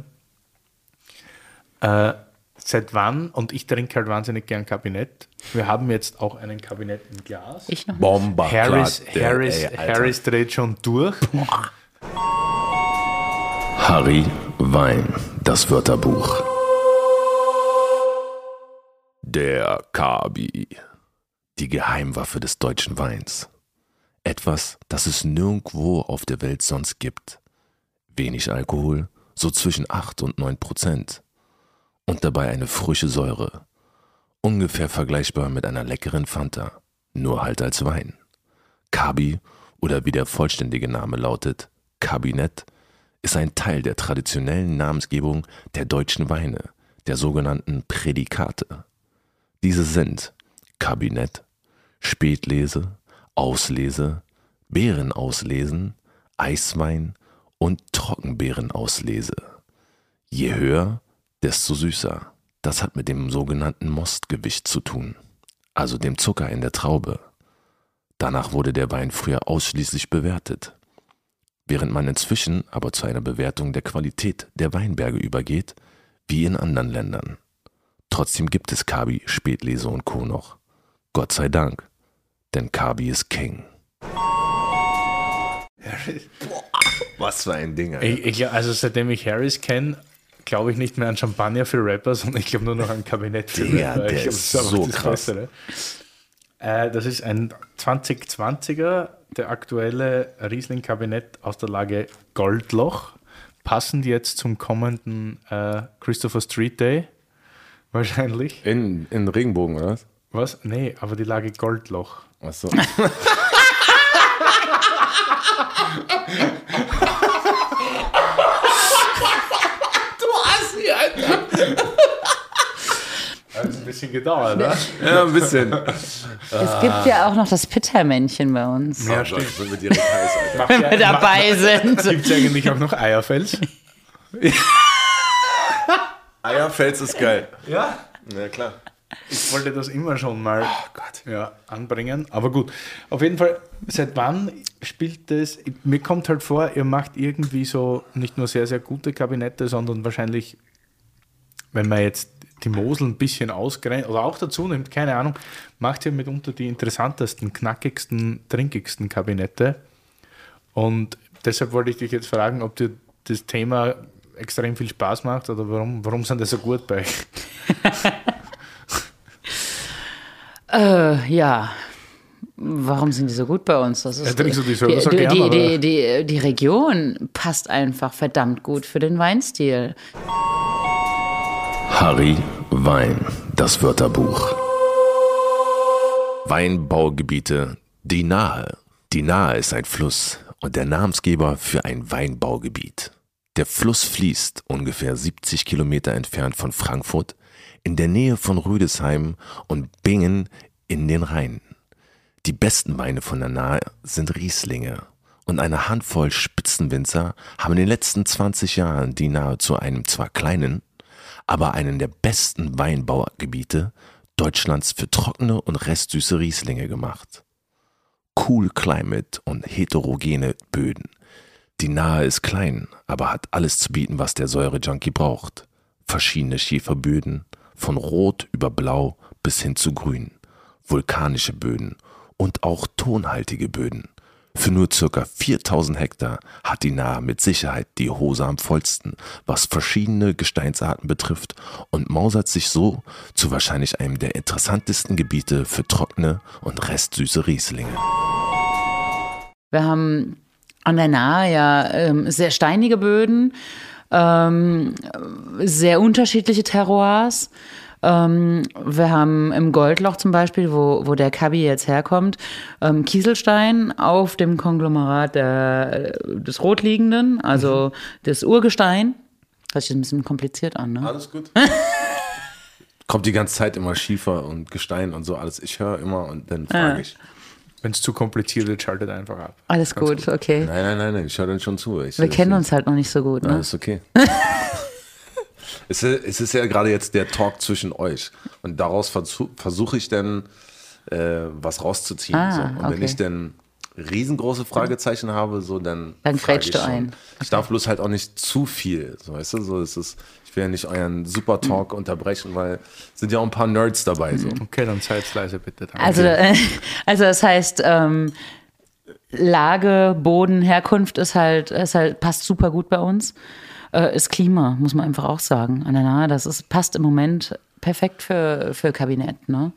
Äh, seit wann, und ich trinke halt wahnsinnig gern Kabinett. Wir haben jetzt auch einen Kabinett im Glas. Ich noch. Bomber. Harris, Platte, Harris, ey, Alter. Harris dreht schon durch. Harry Wein, das Wörterbuch. Der Kabi. Die Geheimwaffe des deutschen Weins. Etwas, das es nirgendwo auf der Welt sonst gibt. Wenig Alkohol, so zwischen acht und neun Prozent. Und dabei eine frische Säure. Ungefähr vergleichbar mit einer leckeren Fanta, nur halt als Wein. Kabi, oder wie der vollständige Name lautet, Kabinett, ist ein Teil der traditionellen Namensgebung der deutschen Weine, der sogenannten Prädikate. Diese sind Kabinett, Spätlese, Auslese, Beerenauslesen, Eiswein und Trockenbeerenauslese. Je höher, desto süßer. Das hat mit dem sogenannten Mostgewicht zu tun, also dem Zucker in der Traube. Danach wurde der Wein früher ausschließlich bewertet. Während man inzwischen aber zu einer Bewertung der Qualität der Weinberge übergeht, wie in anderen Ländern. Trotzdem gibt es Kabi, Spätlese und Co. noch. Gott sei Dank, denn Kabi ist King. Was für ein Ding, Alter. Ich, ich, glaub, also seitdem ich Harris kenne, glaube ich nicht mehr an Champagner für Rapper, sondern ich glaube nur noch an Kabinett für Ja, Rapper. der Ich glaub, ist das so das krass. Bessere. Äh, das ist ein zwanzig zwanziger, der aktuelle Riesling-Kabinett aus der Lage Goldloch, passend jetzt zum kommenden äh, Christopher Street Day, wahrscheinlich. In, in Regenbogen, oder was? Was? Nee, aber die Lage Goldloch. Achso. Hat ein bisschen gedauert, ne? Ja, ein bisschen. Es gibt ja auch noch das Pittermännchen bei uns, Ja, Oh Gott, stimmt. sind wir direkt heiß, Alter. wenn wir dabei sind. Gibt es eigentlich auch noch Eierfels? Eierfels ist geil. Ja. Ja, klar. Ich wollte das immer schon mal Oh Gott. ja, anbringen. Aber gut, auf jeden Fall, seit wann spielt das? Mir kommt halt vor, ihr macht irgendwie so nicht nur sehr, sehr gute Kabinette, sondern wahrscheinlich, wenn man jetzt die Mosel ein bisschen ausgrenzt oder auch dazu nimmt, keine Ahnung, macht ja mitunter die interessantesten, knackigsten, trinkigsten Kabinette. Und deshalb wollte ich dich jetzt fragen, ob dir das Thema extrem viel Spaß macht oder warum, warum sind das so gut bei euch? äh, ja, warum sind die so gut bei uns? Das ist, ja, trinkst du die selber die, so die, gern, die, oder? die, die, die Region passt einfach verdammt gut für den Weinstil. Harry Wein, das Wörterbuch. Weinbaugebiete, die Nahe. Die Nahe ist ein Fluss und der Namensgeber für ein Weinbaugebiet. Der Fluss fließt ungefähr siebzig Kilometer entfernt von Frankfurt in der Nähe von Rüdesheim und Bingen in den Rhein. Die besten Weine von der Nahe sind Rieslinge und eine Handvoll Spitzenwinzer haben in den letzten zwanzig Jahren die Nahe zu einem zwar kleinen, aber einen der besten Weinbaugebiete Deutschlands für trockene und restsüße Rieslinge gemacht. Cool Climate und heterogene Böden. Die Nahe ist klein, aber hat alles zu bieten, was der Säurejunkie braucht. Verschiedene Schieferböden, von Rot über Blau bis hin zu Grün, vulkanische Böden und auch tonhaltige Böden. Für nur ca. viertausend Hektar hat die Nahe mit Sicherheit die Hose am vollsten, was verschiedene Gesteinsarten betrifft und mausert sich so zu wahrscheinlich einem der interessantesten Gebiete für trockene und restsüße Rieslinge. Wir haben an der Nahe ja ähm, sehr steinige Böden, ähm, sehr unterschiedliche Terroirs. Ähm, wir haben im Goldloch zum Beispiel, wo, wo der Chablis jetzt herkommt, ähm, Kieselstein auf dem Konglomerat der, des Rotliegenden, also mhm. das Urgestein. Hört sich ein bisschen kompliziert an, ne? Alles gut. Kommt die ganze Zeit immer Schiefer und Gestein und so alles. Ich höre immer und dann frage ja. ich. Wenn es zu kompliziert wird, schaltet einfach ab. Alles gut, gut, okay. Nein, nein, nein, nein, ich höre dann schon zu. Ich, Wir ich, kennen ich, uns halt noch nicht so gut, ne? Alles okay. es, ist, es ist ja gerade jetzt der Talk zwischen euch. Und daraus versuche versuch ich dann, äh, was rauszuziehen. Ah, so. Und okay. wenn ich dann riesengroße Fragezeichen habe, so dann. Dann grätschst du schon. ein. Ich darf bloß halt auch nicht zu viel. So, weißt du, so es ist. Ich will ja nicht euren super Talk mhm. unterbrechen, weil sind ja auch ein paar Nerds dabei. So. Okay, dann seid leise bitte. Danke. Also, äh, also das heißt, ähm, Lage, Boden, Herkunft ist halt, ist halt, passt super gut bei uns. Äh, ist Klima, muss man einfach auch sagen. An der Nahe, das ist, passt im Moment perfekt für, für Kabinett. Ne?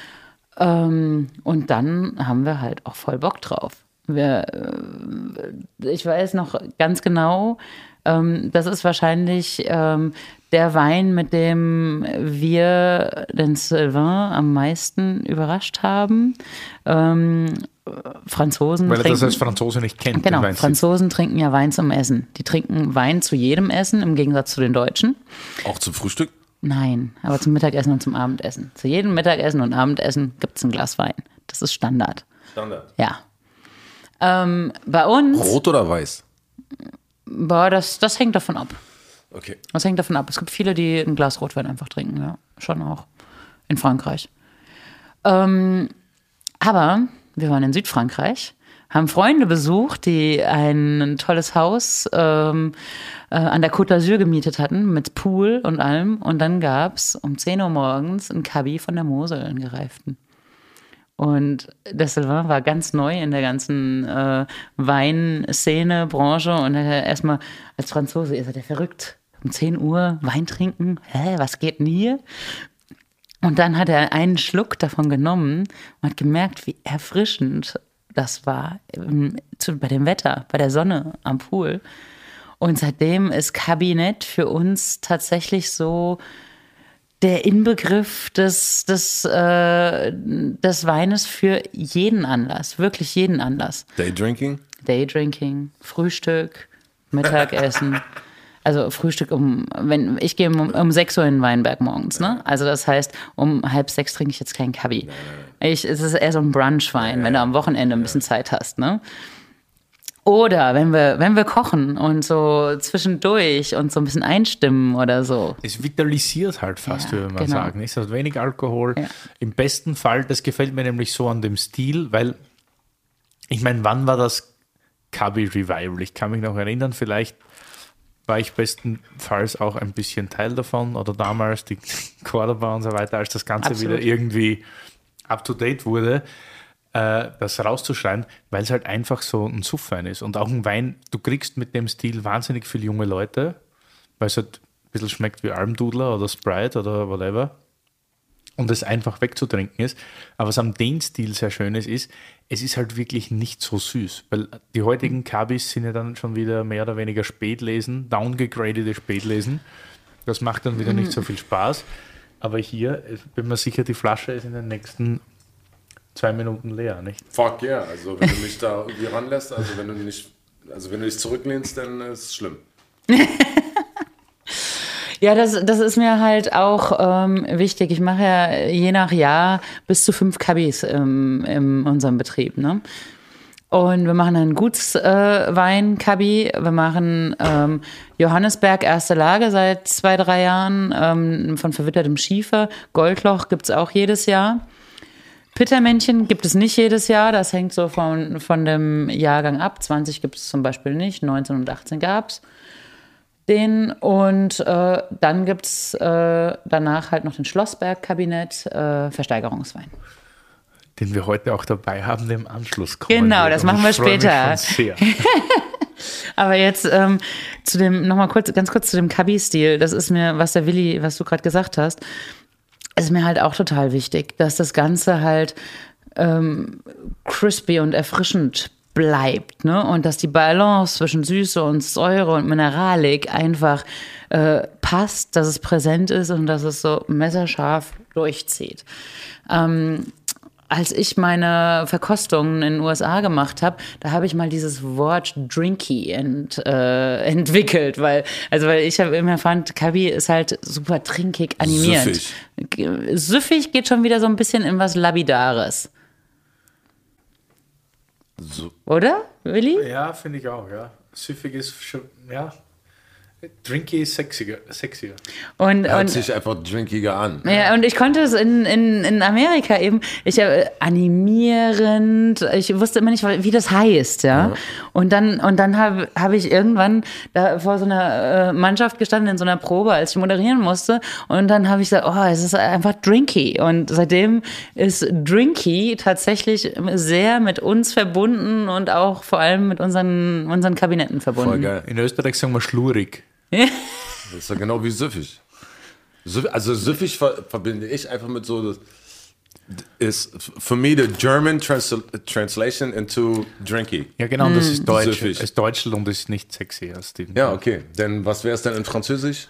Ähm, und dann haben wir halt auch voll Bock drauf. Wir, äh, ich weiß noch ganz genau, ähm, das ist wahrscheinlich ähm, der Wein, mit dem wir den Sylvain am meisten überrascht haben. Ähm, Franzosen Weil er trinken, das als Franzose nicht kennt. Genau, Franzosen trinken ja Wein zum Essen. Die trinken Wein zu jedem Essen, im Gegensatz zu den Deutschen. Auch zum Frühstück? Nein, aber zum Mittagessen und zum Abendessen. Zu jedem Mittagessen und Abendessen gibt es ein Glas Wein. Das ist Standard. Standard. Ja. Ähm, bei uns... Rot oder weiß? Boah, das, das hängt davon ab. Okay. Das hängt davon ab. Es gibt viele, die ein Glas Rotwein einfach trinken, ja. Schon auch. In Frankreich. Ähm, aber wir waren in Südfrankreich, haben Freunde besucht, die ein tolles Haus ähm, äh, an der Côte d'Azur gemietet hatten, mit Pool und allem. Und dann gab es um zehn Uhr morgens einen Chablis von der Mosel, einen gereiften. Und der Sylvain war ganz neu in der ganzen äh, Weinszene, Branche. Und er hat erstmal als Franzose, ihr seid ja verrückt, um zehn Uhr Wein trinken? Hä, was geht denn hier? Und dann hat er einen Schluck davon genommen und hat gemerkt, wie erfrischend das war ähm, zu, bei dem Wetter, bei der Sonne am Pool. Und seitdem ist Kabinett für uns tatsächlich so der Inbegriff des, des, äh, des Weines für jeden Anlass, wirklich jeden Anlass. Daydrinking? Daydrinking, Frühstück, Mittagessen. Also Frühstück um, wenn ich gehe um, um sechs Uhr in den Weinberg morgens, ne? Also das heißt, um halb sechs trinke ich jetzt keinen Chablis. Ich, es ist eher so ein Brunchwein, wenn du am Wochenende ein bisschen Zeit hast, ne? Oder wenn wir, wenn wir kochen und so zwischendurch und so ein bisschen einstimmen oder so. Es vitalisiert halt fast, Ja, würde man genau. sagen. Es hat wenig Alkohol. Ja. Im besten Fall, das gefällt mir nämlich so an dem Stil, weil, ich meine, wann war das Chablis Revival? Ich kann mich noch erinnern, vielleicht war ich bestenfalls auch ein bisschen Teil davon oder damals die Cordoba und so weiter, als das Ganze Absolut. wieder irgendwie up-to-date wurde, äh, das rauszuschreien, weil es halt einfach so ein Suffwein ist. Und auch ein Wein, du kriegst mit dem Stil wahnsinnig viele junge Leute, weil es halt ein bisschen schmeckt wie Almdudler oder Sprite oder whatever. Und es einfach wegzutrinken ist. Aber was am den Stil sehr schön ist, ist, es ist halt wirklich nicht so süß. Weil die heutigen Cabis sind ja dann schon wieder mehr oder weniger Spätlesen, downgegradete Spätlesen. Das macht dann wieder nicht so viel Spaß. Aber hier bin mir sicher, die Flasche ist in den nächsten zwei Minuten leer, nicht? Fuck yeah, also wenn du mich da irgendwie ranlässt, also wenn du nicht, also wenn du dich zurücklehnst, dann ist es schlimm. Ja, das, das ist mir halt auch ähm, wichtig. Ich mache ja je nach Jahr bis zu fünf Cabis ähm, in unserem Betrieb. Ne? Und wir machen einen Gutswein-Cabi. Äh, wir machen ähm, Johannisberg erste Lage seit zwei, drei Jahren ähm, von verwittertem Schiefer. Goldloch gibt es auch jedes Jahr. Pittermännchen gibt es nicht jedes Jahr. Das hängt so von, von dem Jahrgang ab. zwanzig gibt es zum Beispiel nicht. neunzehn und achtzehn gab es. Den und äh, dann gibt es äh, danach halt noch den Schlossberg-Kabinett, äh, Versteigerungswein. Den wir heute auch dabei haben, der im Anschluss kommen Genau, wird. das Und machen wir ich freue mich später. schon sehr. Aber jetzt ähm, zu dem, nochmal kurz, ganz kurz zu dem Kabi-Stil. Das ist mir, was der Willi, was du gerade gesagt hast, ist mir halt auch total wichtig, dass das Ganze halt ähm, crispy und erfrischend bleibt, ne? Und dass die Balance zwischen Süße und Säure und Mineralik einfach äh, passt, dass es präsent ist und dass es so messerscharf durchzieht. Ähm, als ich meine Verkostungen in den U S A gemacht habe, da habe ich mal dieses Wort Drinky ent, äh, entwickelt, weil, also weil ich habe immer fand, Cabi ist halt super trinkig animiert. Süffig. Süffig geht schon wieder so ein bisschen in was Labidares. So. Oder, Willi? Ja, finde ich auch, ja. Süffig ist schon, ja. Drinky ist sexiger. sexier. Und, Hört und, sich einfach drinkiger an. ja, und ich konnte es in, in, in Amerika eben, ich äh, animierend, ich wusste immer nicht, wie das heißt, ja. ja. Und dann, und dann habe hab ich irgendwann da vor so einer äh, Mannschaft gestanden, in so einer Probe, als ich moderieren musste. Und dann habe ich gesagt, oh, es ist einfach Drinky. Und seitdem ist Drinky tatsächlich sehr mit uns verbunden und auch vor allem mit unseren, unseren Kabinetten verbunden. Voll geil. In Österreich sagen wir schlurig. Das ist ja genau wie süffig. Also süffig ver- verbinde ich einfach mit so, das ist für mich the German trans- translation into drinky. Ja, genau, und das ist Deutsch. Süffig. Es ist Deutsch und ist nicht sexy. Als die Ja, okay. Denn was wäre es denn in Französisch?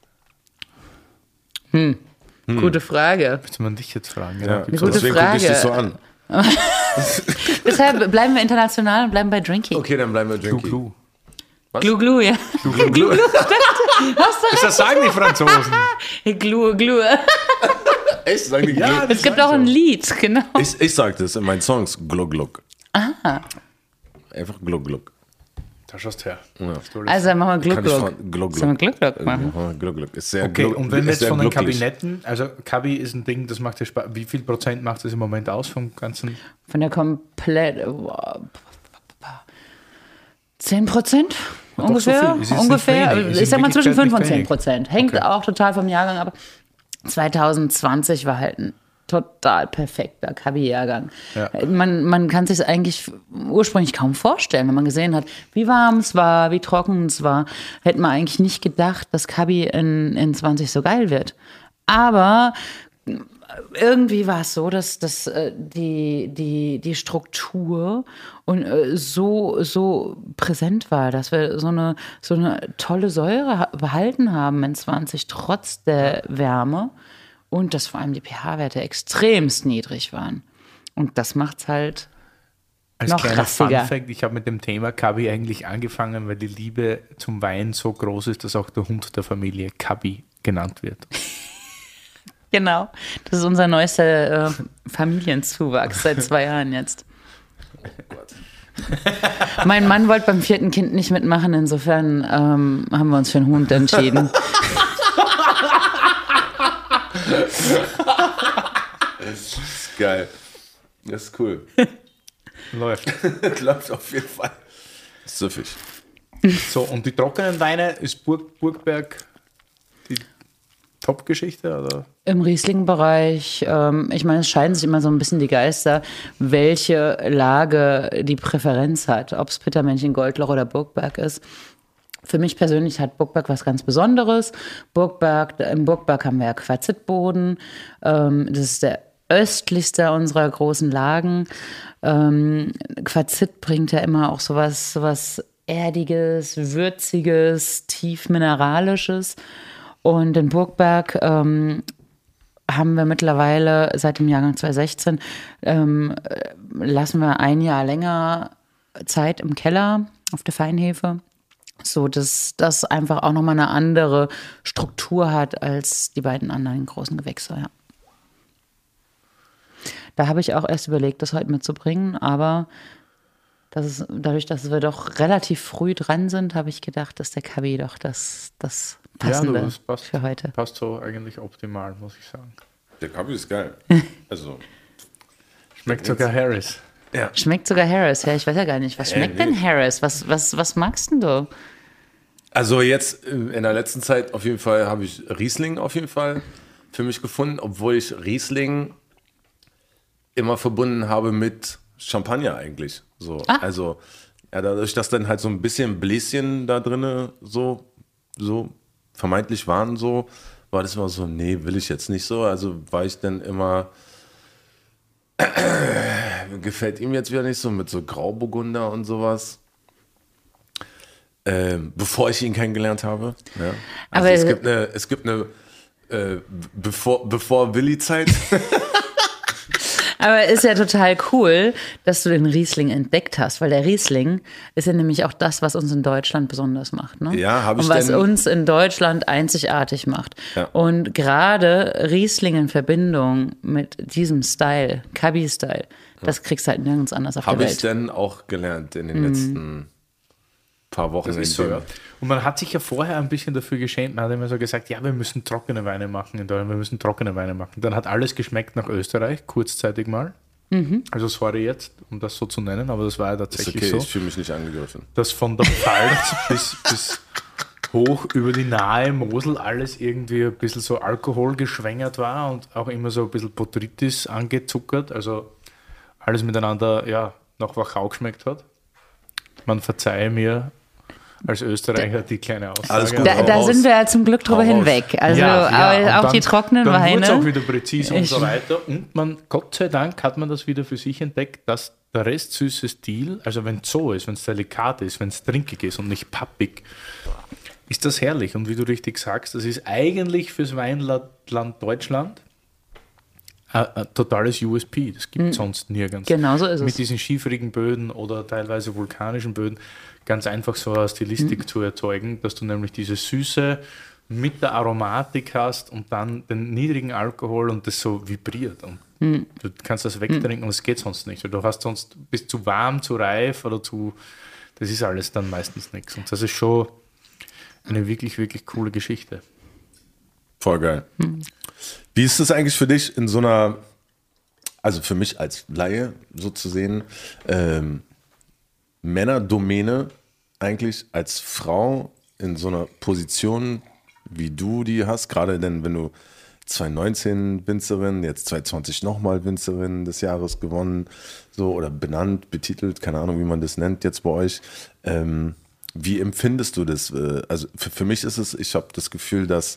Hm. Hm. Gute Frage. Müsste man dich jetzt fragen. Ja, Eine gute deswegen gucke ich dich Frage. so an. Deshalb bleiben wir international und bleiben bei Drinky. Okay, dann bleiben wir drinky. Glu, Was? Glu Glu, ja. Glu, glu. das sagen die Franzosen. Glu Glu. Echt? Sagen die Ja, Glu? Es gibt auch ein Lied, genau. Ich, ich sag das in meinen Songs. Gluck, gluck. Ah. Einfach gluck, gluck. Da schaust du her. Ja. Also machen wir Gluck Kann ich Gluck. von Gluck, Sollen wir gluck. Gluck Gluck machen? Ja, Gluck, gluck. Ist sehr Okay, gluck, und wenn wir ist jetzt sehr von den glucklich. Kabinetten, also Kabi ist ein Ding, das macht ja Spaß. Wie viel Prozent macht das im Moment aus vom ganzen? Von der komplett. zehn Prozent? doch Ungefähr? so viel. Es ist nicht Ungefähr. wenig. Es ist Ich sag in mal zwischen Wirklichkeit fünf und nicht zehn wenig. Prozent. Hängt Okay. auch total vom Jahrgang ab. zwanzig zwanzig war halt ein total perfekter Kabi-Jahrgang. Ja. Man, man kann sich eigentlich ursprünglich kaum vorstellen, wenn man gesehen hat, wie warm es war, wie trocken es war. Hätte man eigentlich nicht gedacht, dass Kabi in, in zwanzig so geil wird. Aber irgendwie war es so, dass, dass äh, die, die, die Struktur und, äh, so, so präsent war, dass wir so eine, so eine tolle Säure ha- behalten haben in zwanzig, trotz der Wärme. Und dass vor allem die pH-Werte extremst niedrig waren. Und das macht's halt Als noch kleiner rassiger. Funfact, ich habe mit dem Thema Kabi eigentlich angefangen, weil die Liebe zum Wein so groß ist, dass auch der Hund der Familie Kabi genannt wird. Genau. Das ist unser neuester äh, Familienzuwachs seit zwei Jahren jetzt. Mein Mann wollte beim vierten Kind nicht mitmachen, insofern ähm, haben wir uns für einen Hund entschieden. Das ist geil. Das ist cool. Läuft. Läuft auf jeden Fall. Süffig. So, und die trockenen Weine, ist Burg, Burgberg die Top-Geschichte, oder? Im Riesling-Bereich, ähm, ich meine, es scheiden sich immer so ein bisschen die Geister, welche Lage die Präferenz hat, ob es Pittermännchen, Goldloch oder Burgberg ist. Für mich persönlich hat Burgberg was ganz Besonderes. Burgberg, im Burgberg haben wir ja Quarzitboden. Ähm, das ist der östlichste unserer großen Lagen. Ähm, Quarzit bringt ja immer auch sowas, sowas Erdiges, Würziges, tief Mineralisches. Und in Burgberg ähm, haben wir mittlerweile seit dem Jahrgang zwanzig sechzehn, ähm, lassen wir ein Jahr länger Zeit im Keller auf der Feinhefe, so dass das einfach auch nochmal eine andere Struktur hat als die beiden anderen großen Gewächse. Ja. Da habe ich auch erst überlegt, das heute mitzubringen, aber das ist, dadurch, dass wir doch relativ früh dran sind, habe ich gedacht, dass der Kabi doch das, das Passende ja, du, das passt, für heute. Passt so eigentlich optimal, muss ich sagen. Der Kabi ist geil. Also schmeckt sogar Harris. Ja. Schmeckt sogar Harris, ja, ich weiß ja gar nicht. Was schmeckt äh, nee. denn Harris? Was, was, was magst denn du? Also jetzt in der letzten Zeit auf jeden Fall habe ich Riesling auf jeden Fall für mich gefunden, obwohl ich Riesling immer verbunden habe mit Champagner eigentlich. So, ah. Also ja, dadurch, dass dann halt so ein bisschen Bläschen da drin so, so vermeintlich waren, so war das immer so, nee, will ich jetzt nicht so. Also war ich dann immer gefällt ihm jetzt wieder nicht so mit so Grauburgunder und sowas. Ähm, bevor ich ihn kennengelernt habe. Ja. Also Aber es gibt eine, es gibt eine äh, bevor, bevor Willi-Zeit. Aber ist ja total cool, dass du den Riesling entdeckt hast, weil der Riesling ist ja nämlich auch das, was uns in Deutschland besonders macht. Ne? Ja, habe ich Und was denn, uns in Deutschland einzigartig macht. Ja. Und gerade Riesling in Verbindung mit diesem Style, Kabi-Style, das kriegst du halt nirgends anders auf Habe der ich Welt. denn auch gelernt in den letzten paar Wochen. Das ist so, ja. Und man hat sich ja vorher ein bisschen dafür geschämt. Man hat immer so gesagt, ja, wir müssen trockene Weine machen in Deutschland, wir müssen trockene Weine machen. Dann hat alles geschmeckt nach Österreich, kurzzeitig mal. Mhm. Also sorry jetzt, um das so zu nennen, aber das war ja tatsächlich ist okay, so. ich fühle mich nicht angegriffen. Dass von der Pfalz bis, bis hoch über die nahe Mosel alles irgendwie ein bisschen so Alkohol geschwängert war und auch immer so ein bisschen Botrytis angezuckert. Also alles miteinander, ja, nach Wachau geschmeckt hat. Man verzeihe mir als Österreicher die kleine Aussage. Alles gut. Da, da raus. sind wir ja zum Glück drüber Hau raus. hinweg. Also Ja, ja, aber und auch dann- die trockenen dann Weine. wurde es auch wieder präzise und Ich- so weiter. Und man, Gott sei Dank hat man das wieder für sich entdeckt, dass der restsüße Stil, also wenn es so ist, wenn es delikat ist, wenn es trinkig ist und nicht pappig, ist das herrlich. Und wie du richtig sagst, das ist eigentlich fürs Weinland Deutschland ein, ein totales U S P. Das gibt es sonst nirgends. Genau so ist Mit es. diesen schieferigen Böden oder teilweise vulkanischen Böden ganz einfach so eine Stilistik zu erzeugen, dass du nämlich diese Süße mit der Aromatik hast und dann den niedrigen Alkohol und das so vibriert. Und du kannst das wegtrinken und es geht sonst nicht. Weil du hast sonst, bist zu warm, zu reif oder zu, das ist alles dann meistens nichts. Und das ist schon eine wirklich, wirklich coole Geschichte. Voll geil. Wie ist es eigentlich für dich in so einer, also für mich als Laie so zu sehen, ähm, Männerdomäne eigentlich als Frau in so einer Position, wie du die hast, gerade denn, wenn du zwanzig neunzehn Winzerin, jetzt zwanzig zwanzig nochmal Winzerin des Jahres gewonnen, so oder benannt, betitelt, keine Ahnung, wie man das nennt jetzt bei euch. Ähm, wie empfindest du das? Also für, für mich ist es, ich habe das Gefühl, dass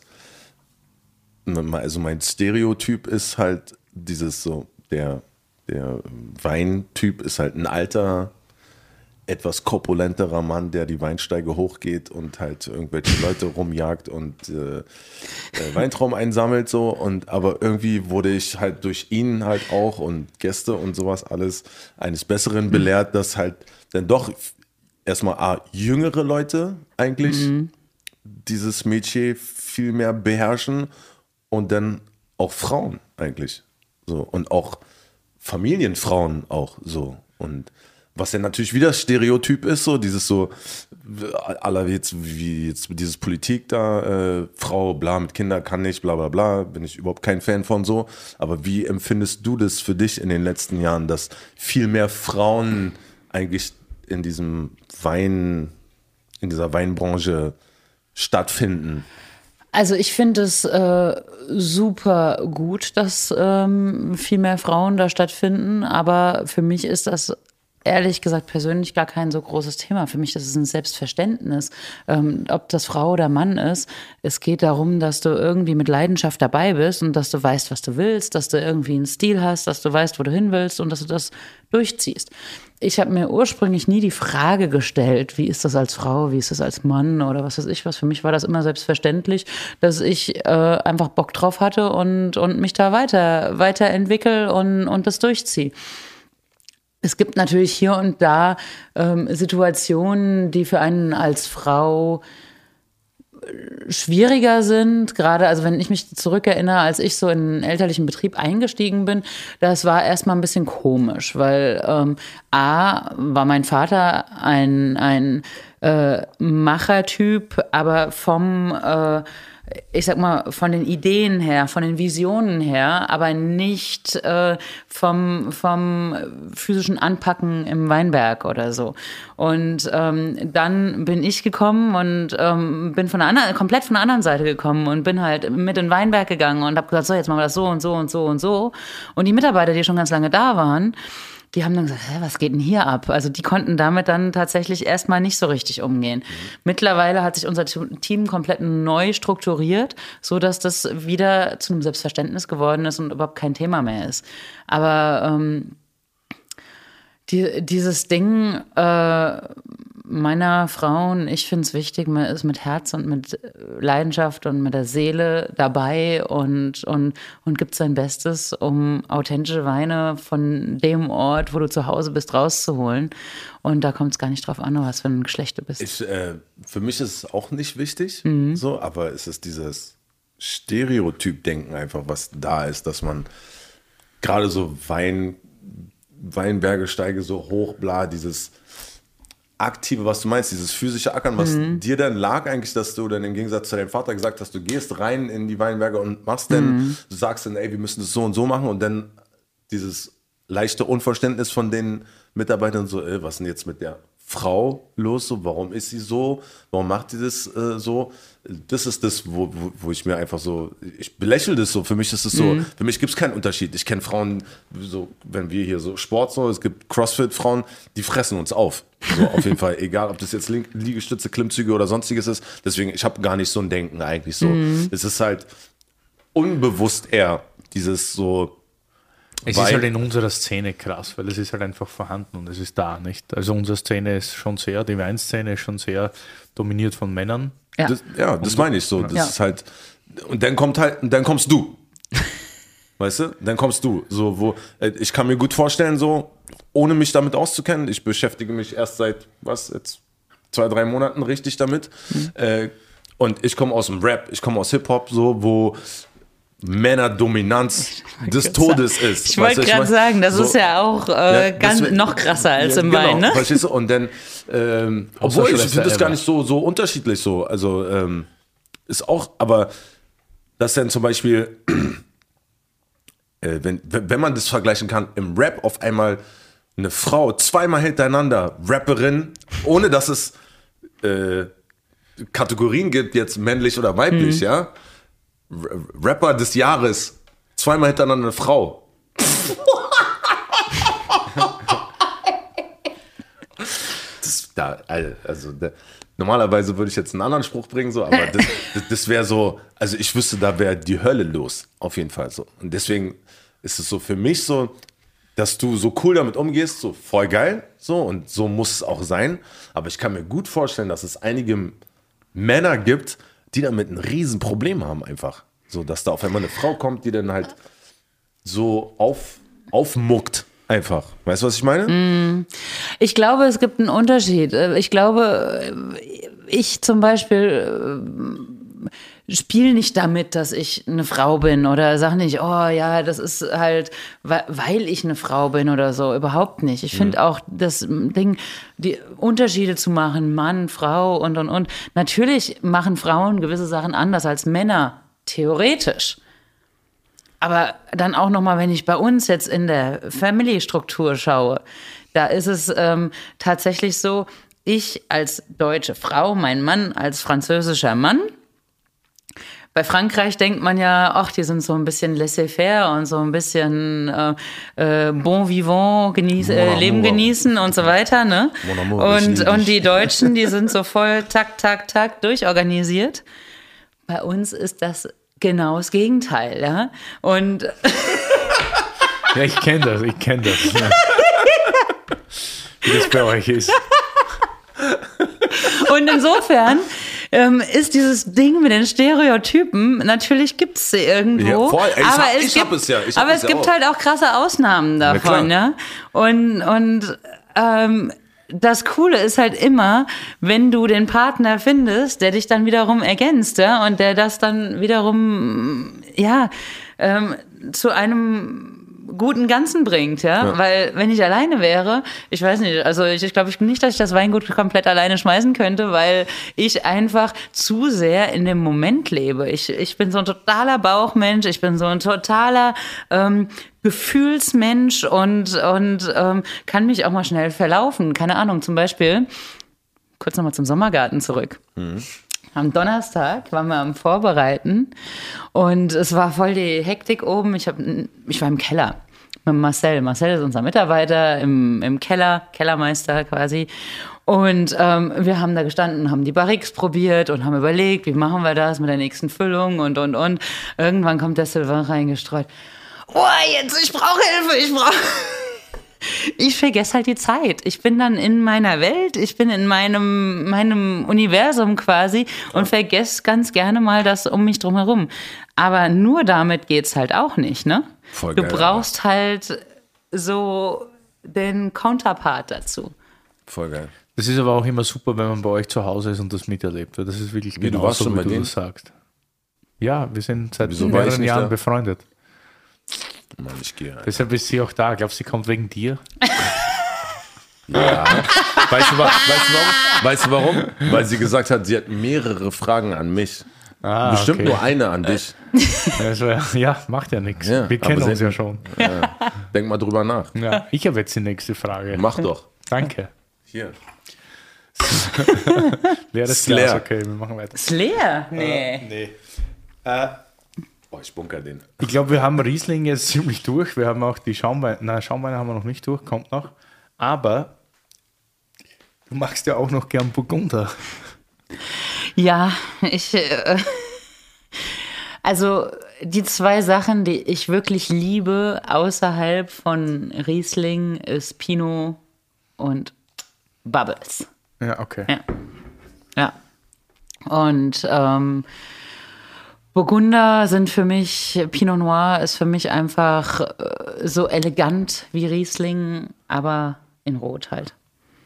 also mein Stereotyp ist halt dieses so, der, der Weintyp ist halt ein alter, etwas korpulenterer Mann, der die Weinsteige hochgeht und halt irgendwelche Leute rumjagt und äh, äh, Weintrauben einsammelt so. Und aber irgendwie wurde ich halt durch ihn halt auch und Gäste und sowas alles eines Besseren belehrt, dass halt dann doch erstmal A, jüngere Leute eigentlich mhm. dieses Metier viel mehr beherrschen und dann auch Frauen eigentlich so und auch Familienfrauen auch so und was ja natürlich wieder Stereotyp ist, so dieses so, aller jetzt wie jetzt dieses Politik da, äh, Frau, bla, mit Kindern kann nicht, bla bla bla, bin ich überhaupt kein Fan von so. Aber wie empfindest du das für dich in den letzten Jahren, dass viel mehr Frauen eigentlich in diesem Wein, in dieser Weinbranche stattfinden? Also ich finde es äh, super gut, dass ähm, viel mehr Frauen da stattfinden, aber für mich ist das ehrlich gesagt persönlich gar kein so großes Thema. Für mich ist es ein Selbstverständnis, ähm, ob das Frau oder Mann ist. Es geht darum, dass du irgendwie mit Leidenschaft dabei bist und dass du weißt, was du willst, dass du irgendwie einen Stil hast, dass du weißt, wo du hin willst und dass du das durchziehst. Ich habe mir ursprünglich nie die Frage gestellt, wie ist das als Frau, wie ist das als Mann oder was weiß ich was. Für mich war das immer selbstverständlich, dass ich äh, einfach Bock drauf hatte und, und mich da weiter, weiterentwickle und, und das durchziehe. Es gibt natürlich hier und da ähm, Situationen, die für einen als Frau schwieriger sind. Gerade, also wenn ich mich zurückerinnere, als ich so in einen elterlichen Betrieb eingestiegen bin, das war erstmal ein bisschen komisch, weil ähm, A, war mein Vater ein, ein äh, Machertyp, aber vom äh, ich sag mal, von den Ideen her, von den Visionen her, aber nicht äh, vom, vom physischen Anpacken im Weinberg oder so. Und ähm, dann bin ich gekommen und ähm, bin von der anderen, komplett von der anderen Seite gekommen und bin halt mit in den Weinberg gegangen und habe gesagt, so, jetzt machen wir das so und so und so und so. Und die Mitarbeiter, die schon ganz lange da waren, die haben dann gesagt, hä, was geht denn hier ab? Also die konnten damit dann tatsächlich erstmal nicht so richtig umgehen. Mhm. Mittlerweile hat sich unser Team komplett neu strukturiert, so dass das wieder zu einem Selbstverständnis geworden ist und überhaupt kein Thema mehr ist. Aber ähm, die, dieses Ding äh, meiner Frauen, ich finde es wichtig, man ist mit Herz und mit Leidenschaft und mit der Seele dabei und, und, und gibt sein Bestes, um authentische Weine von dem Ort, wo du zu Hause bist, rauszuholen. Und da kommt es gar nicht drauf an, was für ein Geschlecht du bist. Ich, äh, für mich ist es auch nicht wichtig, mhm. so, aber es ist dieses Stereotyp-Denken einfach, was da ist, dass man gerade so Wein, Weinberge steige so hoch, bla, dieses aktive, was du meinst, dieses physische Ackern, was mhm. dir dann lag eigentlich, dass du dann im Gegensatz zu deinem Vater gesagt hast, du gehst rein in die Weinberge und machst dann, mhm. du sagst dann, ey, wir müssen das so und so machen und dann dieses leichte Unverständnis von den Mitarbeitern so, ey, was ist denn jetzt mit der Frau los, so, warum ist sie so, warum macht sie das äh, so, das ist das, wo, wo, wo ich mir einfach so, ich belächle das so, für mich ist es so, mhm. für mich gibt es keinen Unterschied, ich kenne Frauen, so, wenn wir hier so Sport so, es gibt Crossfit-Frauen, die fressen uns auf, so auf jeden Fall, egal, ob das jetzt Liegestütze, Klimmzüge oder sonstiges ist, deswegen, ich habe gar nicht so ein Denken eigentlich so, mhm. es ist halt unbewusst eher dieses so, es weil, ist halt in unserer Szene krass, weil es ist halt einfach vorhanden und es ist da, nicht? Also unsere Szene ist schon sehr, die Weinszene ist schon sehr dominiert von Männern. Ja, das, ja, das meine ich so. Das ja. ist halt, und dann kommt halt, dann kommst du. Weißt du? Dann kommst du. So, wo, ich kann mir gut vorstellen, so, ohne mich damit auszukennen, ich beschäftige mich erst seit, was, jetzt zwei, drei Monaten richtig damit. Mhm. Äh, und ich komme aus dem Rap, ich komme aus Hip-Hop, so, wo Männerdominanz des Todes sagen. ist. Ich wollte gerade sagen, das so, ist ja auch äh, ja, ganz, wär, noch krasser als ja, im genau, Wein, ne? Verstehst du? Und dann, ähm, obwohl ich finde das gar nicht so, so unterschiedlich so. Also ähm, ist auch, aber dass dann zum Beispiel, äh, wenn, wenn man das vergleichen kann, im Rap auf einmal eine Frau zweimal hintereinander Rapperin, ohne dass es äh, Kategorien gibt, jetzt männlich oder weiblich, mhm. ja. Rapper des Jahres, zweimal hintereinander eine Frau. das, da, also, da, normalerweise würde ich jetzt einen anderen Spruch bringen, so, aber das, das, das wäre so, also ich wüsste, da wäre die Hölle los, auf jeden Fall so. Und deswegen ist es so für mich so, dass du so cool damit umgehst, so voll geil, so, und so muss es auch sein. Aber ich kann mir gut vorstellen, dass es einige Männer gibt, die damit ein Riesenproblem haben einfach. So, dass da auf einmal eine Frau kommt, die dann halt so auf, aufmuckt einfach. Weißt du, was ich meine? Ich glaube, es gibt einen Unterschied. Ich glaube, ich zum Beispiel spiele nicht damit, dass ich eine Frau bin oder sage nicht, oh ja, das ist halt, weil ich eine Frau bin oder so. Überhaupt nicht. Ich finde mhm. auch das Ding, die Unterschiede zu machen, Mann, Frau und, und, und. Natürlich machen Frauen gewisse Sachen anders als Männer, theoretisch. Aber dann auch nochmal, wenn ich bei uns jetzt in der Family-Struktur schaue, da ist es ähm, tatsächlich so, ich als deutsche Frau, mein Mann als französischer Mann. Bei Frankreich denkt man ja, ach, die sind so ein bisschen laissez-faire und so ein bisschen äh, äh, bon vivant, genieß, äh, Leben genießen und so weiter, ne? Und, und die Deutschen, die sind so voll tak, tak, tak durchorganisiert. Bei uns ist das genau das Gegenteil, ja? Und ja, ich kenne das, ich kenne das. Ja. Wie das bei euch ist. Und insofern ähm, ist dieses Ding mit den Stereotypen, natürlich gibt es sie irgendwo, Ja, voll. Ey, ich aber hab- es ich gibt, hab es ja, ich hab aber es es ja gibt auch. halt auch krasse Ausnahmen davon, klar. ja. Und, und ähm, das Coole ist halt immer, wenn du den Partner findest, der dich dann wiederum ergänzt, ja, und der das dann wiederum, ja, ähm, zu einem guten Ganzen bringt, ja? ja, weil wenn ich alleine wäre, ich weiß nicht, also ich, ich glaube ich nicht, dass ich das Weingut komplett alleine schmeißen könnte, weil ich einfach zu sehr in dem Moment lebe. Ich, ich bin so ein totaler Bauchmensch, ich bin so ein totaler ähm, Gefühlsmensch und, und ähm, kann mich auch mal schnell verlaufen. Keine Ahnung, zum Beispiel, kurz nochmal zum Sommergarten zurück. Mhm. Am Donnerstag waren wir am Vorbereiten und es war voll die Hektik oben. Ich, hab, ich war im Keller mit Marcel. Marcel ist unser Mitarbeiter im, im Keller, Kellermeister quasi. Und ähm, wir haben da gestanden, haben die Barriques probiert und haben überlegt, wie machen wir das mit der nächsten Füllung und, und, und. Irgendwann kommt der Sylvain reingestreut. Oh, jetzt, ich brauche Hilfe, ich brauche... Ich vergesse halt die Zeit. Ich bin dann in meiner Welt, ich bin in meinem, meinem Universum quasi und vergesse ganz gerne mal das um mich drum herum. Aber nur damit geht's halt auch nicht, ne? Voll du geil, brauchst aber. halt so den Counterpart dazu. Voll geil. Das ist aber auch immer super, wenn man bei euch zu Hause ist und das miterlebt. Weil das ist wirklich Wie, du genau warst so, schon wie bei du denen? das sagst. Ja, wir sind seit Wieso war ich mehreren nicht Jahren da? befreundet. Mann, ich gehe. Alter. Deshalb ist sie auch da. Glaubst du, sie kommt wegen dir? Ja. Weißt du, wa- weißt, du warum? weißt du warum? Weil sie gesagt hat, sie hat mehrere Fragen an mich. Ah, Bestimmt okay. nur eine an dich. Ja, so, ja, macht ja nichts. Ja, wir kennen aber uns sie- ja schon. Ja. Denk mal drüber nach. Ja, ich habe jetzt die nächste Frage. Mach doch. Danke. Hier. Leeres Slayer. Glas, okay, wir machen weiter. Ist leer? Nee. Nee. Äh, Oh, ich bunker den. ich glaube, wir haben Riesling jetzt ziemlich durch. Wir haben auch die Schaumweine, nein, Schaumweine haben wir noch nicht durch, kommt noch. Aber du magst ja auch noch gern Burgunder. Ja, ich. Äh, also die zwei Sachen, die ich wirklich liebe außerhalb von Riesling, ist Pinot und Bubbles. Ja, okay. Ja. Ja. Und ähm, Burgunder sind für mich, Pinot Noir ist für mich einfach äh, so elegant wie Riesling, aber in Rot halt.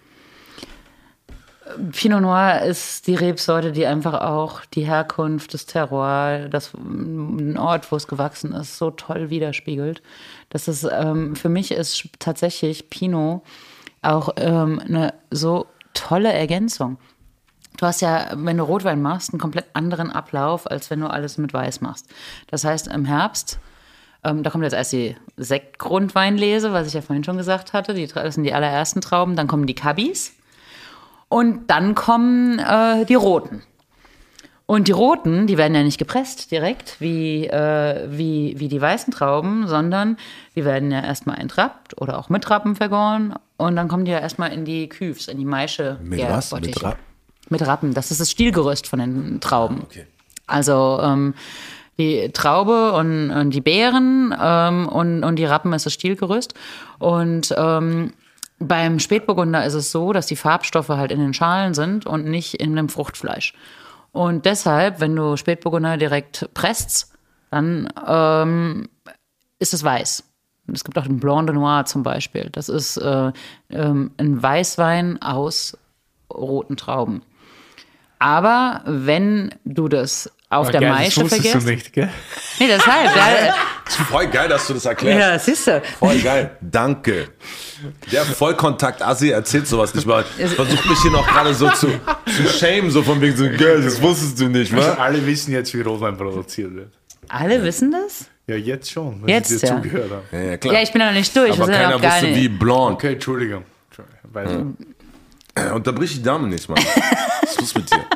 Pinot Noir ist die Rebsorte, die einfach auch die Herkunft, das Terroir, das ein Ort, wo es gewachsen ist, so toll widerspiegelt. Das ist, ähm, für mich ist tatsächlich Pinot auch ähm, eine so tolle Ergänzung. Du hast ja, wenn du Rotwein machst, einen komplett anderen Ablauf, als wenn du alles mit Weiß machst. Das heißt, im Herbst, ähm, da kommt jetzt erst die Sektgrundweinlese, was ich ja vorhin schon gesagt hatte, die, das sind die allerersten Trauben, dann kommen die Cabis und dann kommen äh, die Roten. Und die Roten, die werden ja nicht gepresst direkt, wie, äh, wie, wie die weißen Trauben, sondern die werden ja erstmal entrappt oder auch mit Rappen vergoren und dann kommen die ja erstmal in die Küfs, in die Maische. Mit was? Mit Bottiche. Rappen? Mit Rappen, das ist das Stielgerüst von den Trauben. Okay. Also ähm, die Traube und, und die Beeren ähm, und, und die Rappen ist das Stielgerüst. Und ähm, beim Spätburgunder ist es so, dass die Farbstoffe halt in den Schalen sind und nicht in dem Fruchtfleisch. Und deshalb, wenn du Spätburgunder direkt presst, dann ähm, ist es weiß. Es gibt auch den Blanc de Noir zum Beispiel. Das ist äh, ähm, ein Weißwein aus roten Trauben. Aber wenn du das auf Ah, der geil, Maische das wusstest vergisst. du nicht, gell? Nee, deshalb. Ja, Voll geil, dass du das erklärst. ja siehst du. Voll geil. Danke. Der Vollkontakt-Assi erzählt sowas nicht mal. Versucht mich hier noch gerade so zu, zu shamen, so von wegen so, geil, das wusstest du nicht, Also wa? alle wissen jetzt, wie Rotwein produziert wird. Alle wissen das? Ja, jetzt schon, weil Jetzt, sie dir ja. zugehört haben. Ja, ja, klar. Ja, ich bin noch nicht durch. Aber wir sind ja keiner noch gar wusste, nicht. wie Blanc. Okay, Entschuldigung. Entschuldigung. Weiter. Unterbrich die Dame nicht, Mann. Was ist los mit dir?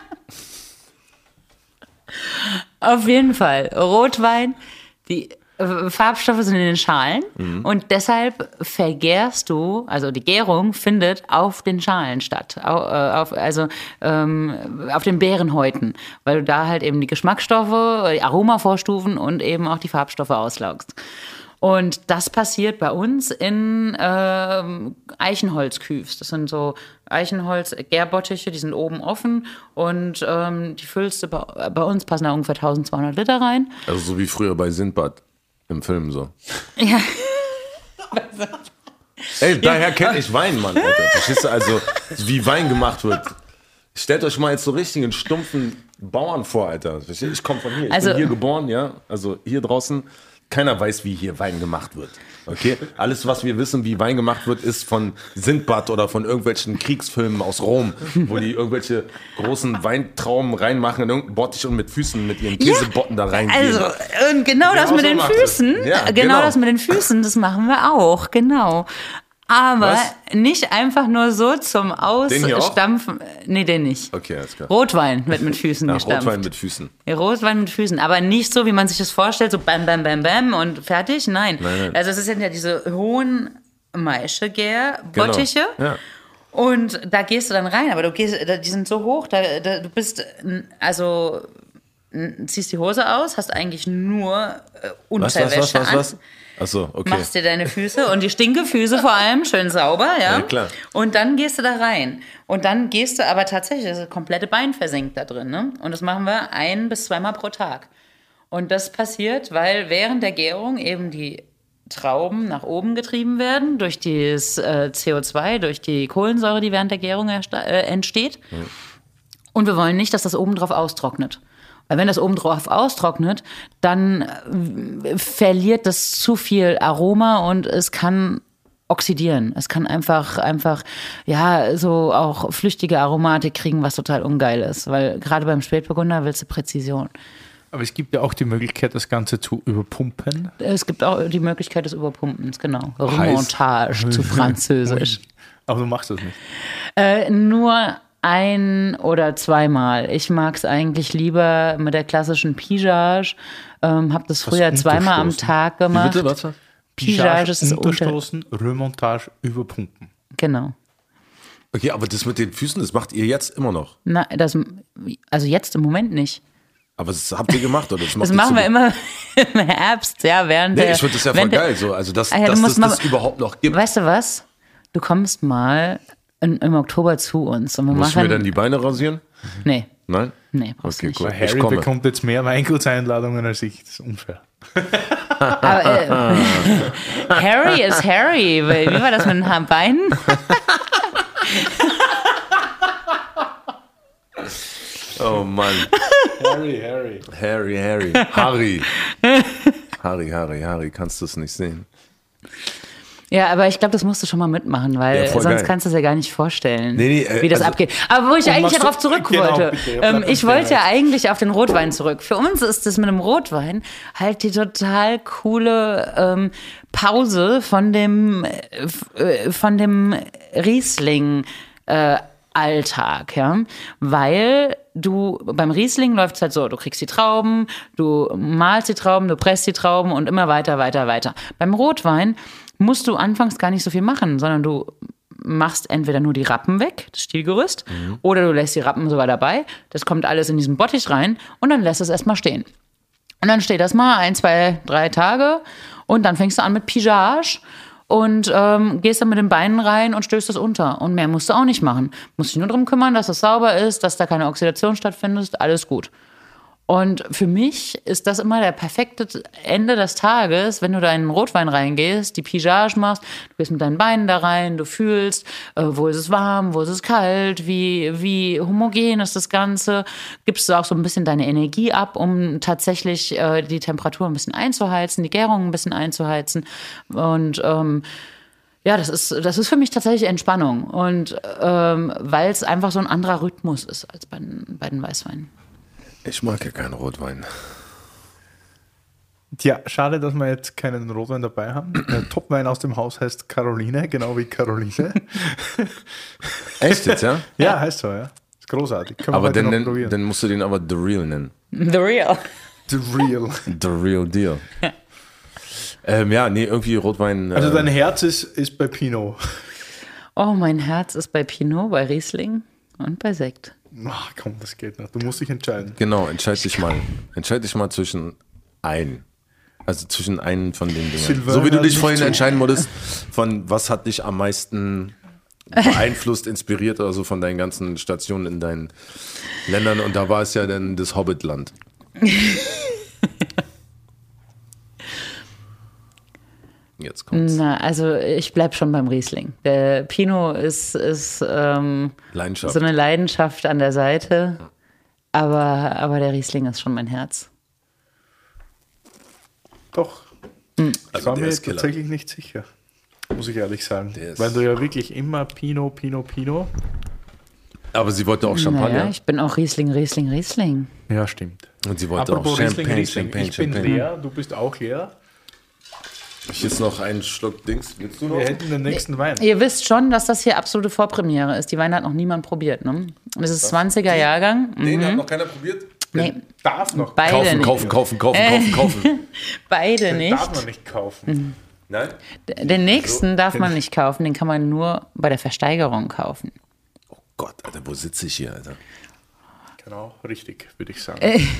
Auf jeden Fall. Rotwein, die äh, Farbstoffe sind in den Schalen mhm. und deshalb vergärst du, also die Gärung findet auf den Schalen statt, auf, auf, also ähm, auf den Beerenhäuten, weil du da halt eben die Geschmacksstoffe, die Aromavorstufen und eben auch die Farbstoffe auslaugst. Und das passiert bei uns in äh, Eichenholzküfs. Das sind so Eichenholz-Gärbottiche, die sind oben offen und ähm, die füllst du bei, bei uns, passen da ungefähr eintausendzweihundert Liter rein. Also so wie früher bei Sindbad im Film so. Ja. Ey, daher kenne ich Wein, Mann, Alter. Verstehst du, also wie Wein gemacht wird. Stellt euch mal jetzt so richtig einen stumpfen Bauern vor, Alter. Ich komme von hier, ich also, bin hier geboren, ja, also hier draußen. Keiner weiß, wie hier Wein gemacht wird. Okay? Alles, was wir wissen, wie Wein gemacht wird, ist von Sindbad oder von irgendwelchen Kriegsfilmen aus Rom, wo die irgendwelche großen Weintrauben reinmachen in irgendeinen Bottich und mit Füßen, mit ihren Käsebotten da reingehen. Also, und genau das mit den Füßen, ja, genau, genau das mit den Füßen, das machen wir auch, genau. Aber Was? nicht einfach nur so zum Ausstampfen. Nee, den nicht. Okay, alles klar. Rotwein wird mit Füßen ja, gestampft. Rotwein mit Füßen. Ja, Rotwein mit Füßen. Aber nicht so, wie man sich das vorstellt, so bam, bam, bam, bam und fertig. Nein. nein, nein. Also es sind ja diese hohen Maischegär-Bottiche. Genau. Ja. Und da gehst du dann rein. Aber du gehst, die sind so hoch, da, da, du bist, also ziehst die Hose aus, hast eigentlich nur äh, Unterwäsche was, was, was, was, was? an. Achso, okay. Machst dir deine Füße und die Stinkefüße vor allem schön sauber, ja? Ja, klar. Und dann gehst du da rein. Und dann gehst du aber tatsächlich, das komplette Bein versinkt da drin, ne? Und das machen wir ein- bis zweimal pro Tag. Und das passiert, weil während der Gärung eben die Trauben nach oben getrieben werden durch das äh, C O zwei, durch die Kohlensäure, die während der Gärung ersta- äh, entsteht. Mhm. Und wir wollen nicht, dass das oben drauf austrocknet. Weil wenn das oben drauf austrocknet, dann verliert das zu viel Aroma und es kann oxidieren. Es kann einfach, einfach, ja, so auch flüchtige Aromatik kriegen, was total ungeil ist. Weil gerade beim Spätburgunder willst du Präzision. Aber es gibt ja auch die Möglichkeit, das Ganze zu überpumpen. Es gibt auch die Möglichkeit des Überpumpens, genau. Remontage zu Französisch. Aber du machst das nicht. Äh, nur ein- oder zweimal. Ich mag es eigentlich lieber mit der klassischen Pigeage. Ähm, habe das früher zweimal am Tag gemacht. Wie bitte, was? Pigeage ist das Unterstoßen, Remontage, überpumpen. Genau. Okay, aber das mit den Füßen, das macht ihr jetzt immer noch? Na, das, also jetzt im Moment nicht. Aber das habt ihr gemacht, oder? Das, macht Das machen wir so immer im Herbst, ja, während nee, der... ich finde das ja voll geil, so, also dass, ah ja, dass das, mal, das überhaupt noch gibt. Weißt du was? Du kommst mal in, im Oktober zu uns. Und wir Musst machen, du mir dann die Beine rasieren? Nee. Nein? Nee, brauchst okay, nicht. cool. Harry bekommt jetzt mehr Weingutseinladungen als ich. Das ist unfair. Aber, äh, Harry ist Harry. Wie war das mit den Beinen? Oh Mann. Harry, Harry. Harry, Harry. Harry. Harry, Harry, Harry. Kannst du es nicht sehen? Ja, aber ich glaube, das musst du schon mal mitmachen, weil Ja, sonst geil. kannst du es ja gar nicht vorstellen, Nee, nee, äh, wie das also- abgeht. Aber wo ich eigentlich ja machst du- darauf zurück Genau, wollte, bitte, ja, ähm, bleib ich uns wollte ja stehen. eigentlich auf den Rotwein zurück. Für uns ist das mit dem Rotwein halt die total coole ähm, Pause von dem, äh, f- äh, von dem Riesling äh, Alltag, ja, weil du, beim Riesling läuft es halt so, du kriegst die Trauben, du mahlst die Trauben, du presst die Trauben und immer weiter, weiter, weiter. Beim Rotwein musst du anfangs gar nicht so viel machen, sondern du machst entweder nur die Rappen weg, das Stielgerüst, mhm. oder du lässt die Rappen sogar dabei, das kommt alles in diesen Bottich rein und dann lässt es erstmal stehen. Und dann steht das mal ein, zwei, drei Tage und dann fängst du an mit Pigeage und ähm, gehst dann mit den Beinen rein und stößt es unter. Und mehr musst du auch nicht machen. Musst dich nur darum kümmern, dass es sauber ist, dass da keine Oxidation stattfindet, alles gut. Und für mich ist das immer der perfekte Ende des Tages, wenn du da in den Rotwein reingehst, die Pigeage machst, du gehst mit deinen Beinen da rein, du fühlst, äh, wo ist es warm, wo ist es kalt, wie, wie homogen ist das Ganze, gibst du auch so ein bisschen deine Energie ab, um tatsächlich äh, die Temperatur ein bisschen einzuheizen, die Gärung ein bisschen einzuheizen und ähm, ja, das ist, das ist für mich tatsächlich Entspannung und ähm, weil es einfach so ein anderer Rhythmus ist als bei den, bei den Weißweinen. Ich mag ja keinen Rotwein. Tja, schade, dass wir jetzt keinen Rotwein dabei haben. Der Topwein aus dem Haus heißt Caroline, genau wie Caroline. Echt jetzt, ja? Ja, heißt so, ja. Ist großartig. Können wir Aber heute dann, noch dann, probieren. dann musst du den aber The Real nennen. The Real. The Real. The Real Deal. ähm, ja, nee, irgendwie Rotwein. Äh, Also dein Herz ist, ist bei Pinot. Oh, mein Herz ist bei Pinot, bei Riesling und bei Sekt. Ach komm, das geht noch. Du musst dich entscheiden. Genau, entscheid dich mal. Entscheid dich mal zwischen ein. Also zwischen einen von den Dingen. Silvaner So wie du dich nicht vorhin so. entscheiden wolltest, von was hat dich am meisten beeinflusst, inspiriert oder so von deinen ganzen Stationen in deinen Ländern. Und da war es ja dann das Hobbitland. Jetzt kommt's. Na, also ich bleib schon beim Riesling. Der Pinot ist, ist ähm, Leidenschaft. so eine Leidenschaft an der Seite, aber, aber der Riesling ist schon mein Herz. Doch. Ich Also war der mir ist Killer. tatsächlich nicht sicher. Muss ich ehrlich sagen. Der ist- Weil du ja wirklich immer Pinot, Pinot, Pinot. Aber sie wollte auch Champagner. Naja, ich bin auch Riesling, Riesling, Riesling. Ja, stimmt. Und sie wollte Apropos auch Riesling, Champagne, Riesling. Champagne, Ich bin Champagne. leer, du bist auch leer. Ich jetzt noch einen Schluck Dings. Willst du noch? Wir hätten den nächsten Wein. Ihr wisst schon, dass das hier absolute Vorpremiere ist. Die Weine hat noch niemand probiert, ne? Das ist zwanziger Jahrgang. Den hat noch keiner probiert? Nee, Darf noch. beide Kaufen, nicht. kaufen, kaufen, kaufen, kaufen, kaufen. Beide Den nicht. darf man nicht kaufen. Nein? Den nächsten darf man nicht kaufen, den kann man nur bei der Versteigerung kaufen. Oh Gott, Alter, wo sitze ich hier, Alter? Genau, richtig, würde ich sagen. Äh.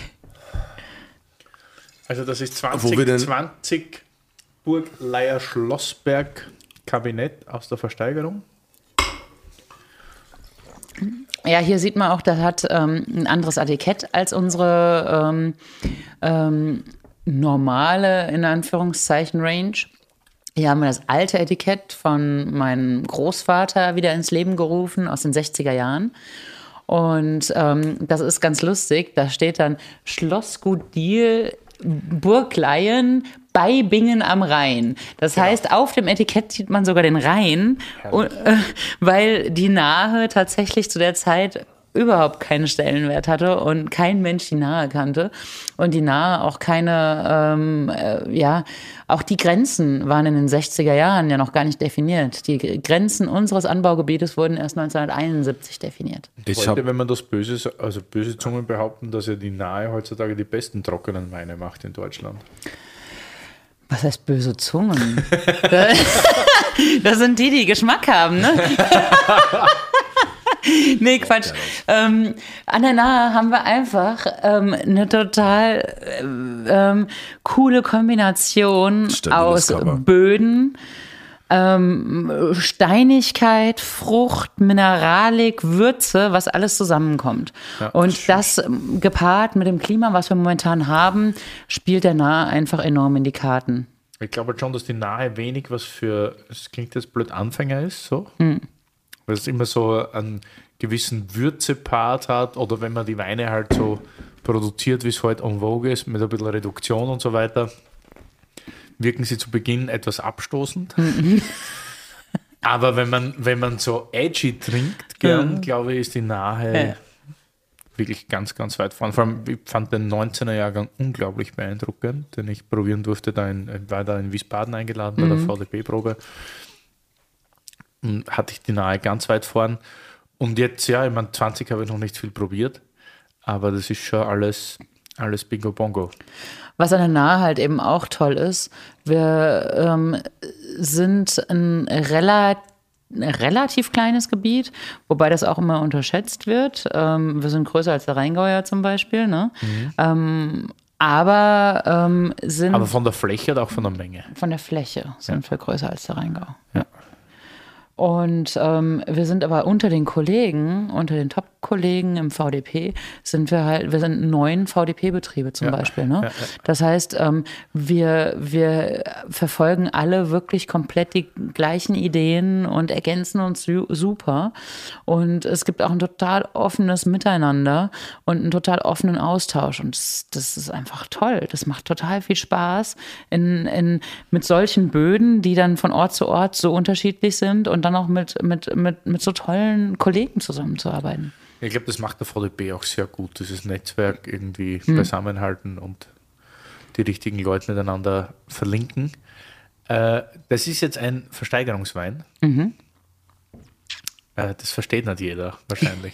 Also das ist Wo wir denn- zwanzig zwanzig Burgleier Schlossberg Kabinett aus der Versteigerung. Ja, hier sieht man auch, das hat ähm, ein anderes Etikett als unsere ähm, ähm, normale, in Anführungszeichen, Range. Hier haben wir das alte Etikett von meinem Großvater wieder ins Leben gerufen aus den sechziger Jahren. Und ähm, das ist ganz lustig. Da steht dann Schlossgut Diel, Burgleien bei Bingen am Rhein. Das heißt, auf dem Etikett sieht man sogar den Rhein, und, äh, weil die Nahe tatsächlich zu der Zeit überhaupt keinen Stellenwert hatte und kein Mensch die Nahe kannte. Und die Nahe auch keine, ähm, äh, ja, auch die Grenzen waren in den sechziger Jahren ja noch gar nicht definiert. Die Grenzen unseres Anbaugebietes wurden erst neunzehnhunderteinundsiebzig definiert. Ich Heute, habe wenn man das böse, also böse Zungen behaupten, dass ja die Nahe heutzutage die besten trockenen Weine macht in Deutschland. Was heißt böse Zungen? Das sind die, die Geschmack haben, ne? Nee, Quatsch. Ähm, an der Nahe haben wir einfach ähm, eine total äh, ähm, coole Kombination Stabiles aus Cover. Böden, ähm, Steinigkeit, Frucht, Mineralik, Würze, was alles zusammenkommt. Und das ähm, gepaart mit dem Klima, was wir momentan haben, spielt der Nahe einfach enorm in die Karten. Ich glaube halt schon, dass die Nahe wenig was für, es klingt jetzt blöd, Anfänger ist, so. Weil es immer so einen gewissen Würzepart hat oder wenn man die Weine halt so produziert, wie es halt en vogue ist, mit ein bisschen Reduktion und so weiter, wirken sie zu Beginn etwas abstoßend. Aber wenn man, wenn man so edgy trinkt, gern, glaube ich, ist die Nahe Ja. wirklich ganz, ganz weit vorne. Vor allem, ich fand den neunzehner Jahrgang unglaublich beeindruckend, den ich probieren durfte. Da in, ich war da in Wiesbaden eingeladen bei der V D P-Probe. Und hatte ich die Nahe ganz weit vorn. Und jetzt, ja, ich meine, zwanzig habe ich noch nicht viel probiert, aber das ist schon alles, alles Bingo Bongo. Was an der Nahe halt eben auch toll ist, wir ähm, sind ein relativ relativ kleines Gebiet, wobei das auch immer unterschätzt wird. Ähm, wir sind größer als der Rheingau ja zum Beispiel, ne? Ähm, aber ähm, sind Aber von der Fläche oder auch von der Menge? von der Fläche sind wir größer als der Rheingau. Ja. Und ähm, wir sind aber unter den Kollegen, unter den Top-Kollegen im V D P, sind wir halt, wir sind neun V D P-Betriebe zum Ja. Beispiel. Ne? Ja, ja. Das heißt, ähm, wir, wir verfolgen alle wirklich komplett die gleichen Ideen und ergänzen uns su- super. Und es gibt auch ein total offenes Miteinander und einen total offenen Austausch. Und das, das ist einfach toll. Das macht total viel Spaß in, in, mit solchen Böden, die dann von Ort zu Ort so unterschiedlich sind und dann auch mit, mit, mit, mit so tollen Kollegen zusammenzuarbeiten. Ich glaube, das macht der V D P auch sehr gut, dieses Netzwerk irgendwie beisammenhalten und die richtigen Leute miteinander verlinken. Äh, das ist jetzt ein Versteigerungswein. Äh, das versteht nicht jeder, wahrscheinlich.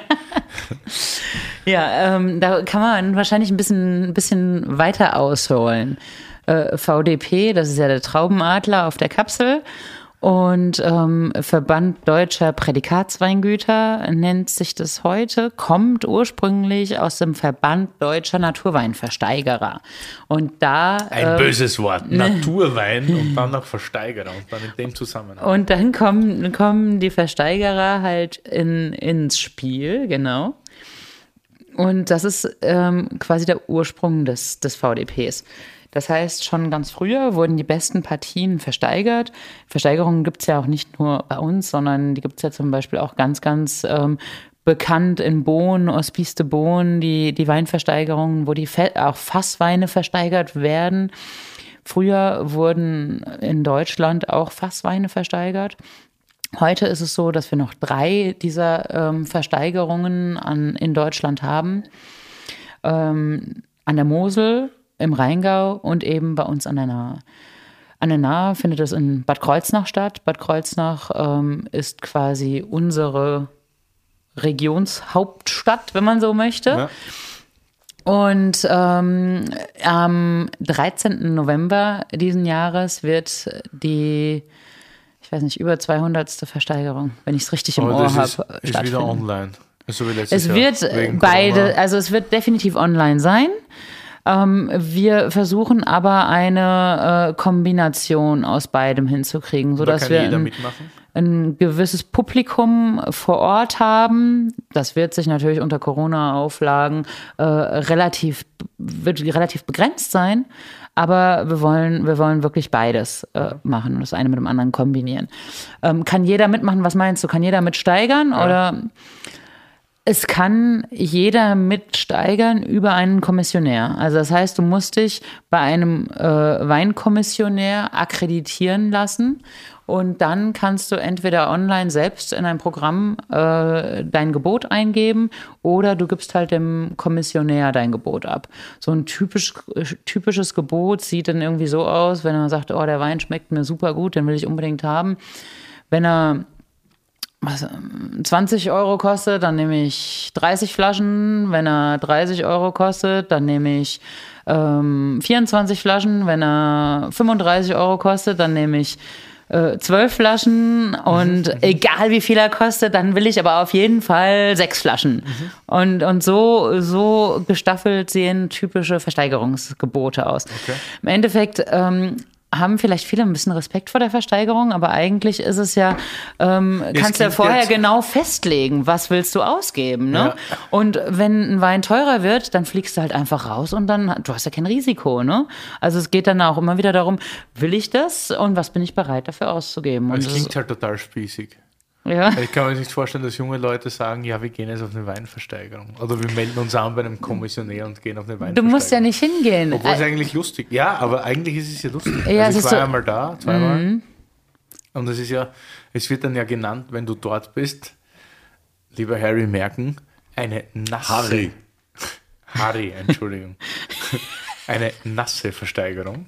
Ja, ähm, da kann man wahrscheinlich ein bisschen, ein bisschen weiter ausholen. Äh, V D P, das ist ja der Traubenadler auf der Kapsel. Und ähm, Verband Deutscher Prädikatsweingüter nennt sich das heute, kommt ursprünglich aus dem Verband Deutscher Naturweinversteigerer. Und da Ein ähm, böses Wort, Naturwein und dann noch Versteigerer und dann in dem Zusammenhang. Und dann kommen, kommen die Versteigerer halt in, ins Spiel, genau. Und das ist ähm, quasi der Ursprung des, des V D Ps. Das heißt, schon ganz früher wurden die besten Partien versteigert. Versteigerungen gibt es ja auch nicht nur bei uns, sondern die gibt es ja zum Beispiel auch ganz, ganz ähm, bekannt in Bohn, Hospice de Bohn, die, die Weinversteigerungen, wo die Fe- auch Fassweine versteigert werden. Früher wurden in Deutschland auch Fassweine versteigert. Heute ist es so, dass wir noch drei dieser ähm, Versteigerungen an, in Deutschland haben. Ähm, an der Mosel, im Rheingau und eben bei uns an der Nahe. An der Nahe findet es in Bad Kreuznach statt. Bad Kreuznach ähm, ist quasi unsere Regionshauptstadt, wenn man so möchte. Ja. Und ähm, am dreizehnten November diesen Jahres wird die, ich weiß nicht, über zweihundertste Versteigerung, wenn ich es richtig im Aber Ohr das habe, ist, ist stattfinden. wieder online. So wie letztes Es Jahr, wird wegen beide, Corona. also es wird definitiv online sein. Ähm, wir versuchen aber eine äh, Kombination aus beidem hinzukriegen, Da sodass kann wir jeder ein, mitmachen. ein gewisses Publikum vor Ort haben. Das wird sich natürlich unter Corona-Auflagen äh, relativ, wird relativ begrenzt sein. Aber wir wollen, wir wollen wirklich beides äh, machen und das eine mit dem anderen kombinieren. Ähm, kann jeder mitmachen? Was meinst du? Kann jeder mitsteigern? Ja. Oder es kann jeder mitsteigern über einen Kommissionär. Also das heißt, du musst dich bei einem äh, Weinkommissionär akkreditieren lassen und dann kannst du entweder online selbst in ein Programm äh, dein Gebot eingeben oder du gibst halt dem Kommissionär dein Gebot ab. So ein typisch, typisches Gebot sieht dann irgendwie so aus, wenn er sagt, oh, der Wein schmeckt mir super gut, den will ich unbedingt haben. Wenn er was, zwanzig Euro kostet, dann nehme ich dreißig Flaschen. Wenn er dreißig Euro kostet, dann nehme ich ähm, vierundzwanzig Flaschen. Wenn er fünfunddreißig Euro kostet, dann nehme ich äh, zwölf Flaschen. Und mhm. egal wie viel er kostet, dann will ich aber auf jeden Fall sechs Flaschen. Mhm. Und, und so, so gestaffelt sehen typische Versteigerungsgebote aus. Okay. Im Endeffekt ähm, haben vielleicht viele ein bisschen Respekt vor der Versteigerung, aber eigentlich ist es ja, ähm, kannst du ja vorher jetzt genau festlegen, was willst du ausgeben, ne? Ja. Und wenn ein Wein teurer wird, dann fliegst du halt einfach raus und dann, du hast ja kein Risiko, ne? Also es geht dann auch immer wieder darum, will ich das und was bin ich bereit dafür auszugeben? Und Es das klingt ist, halt total spießig. ja. Ich kann mir nicht vorstellen, dass junge Leute sagen, ja, wir gehen jetzt auf eine Weinversteigerung. Oder wir melden uns an bei einem Kommissionär und gehen auf eine Du Weinversteigerung. musst ja nicht hingehen. Obwohl es eigentlich lustig. Ja, aber eigentlich ist es ja lustig. Ja, also es ich ist war so- einmal da, zweimal. Mhm. Und es ist ja, es wird dann ja genannt, wenn du dort bist, lieber Harry merken, eine nasse. Harry. Harry, Entschuldigung. Eine nasse Versteigerung.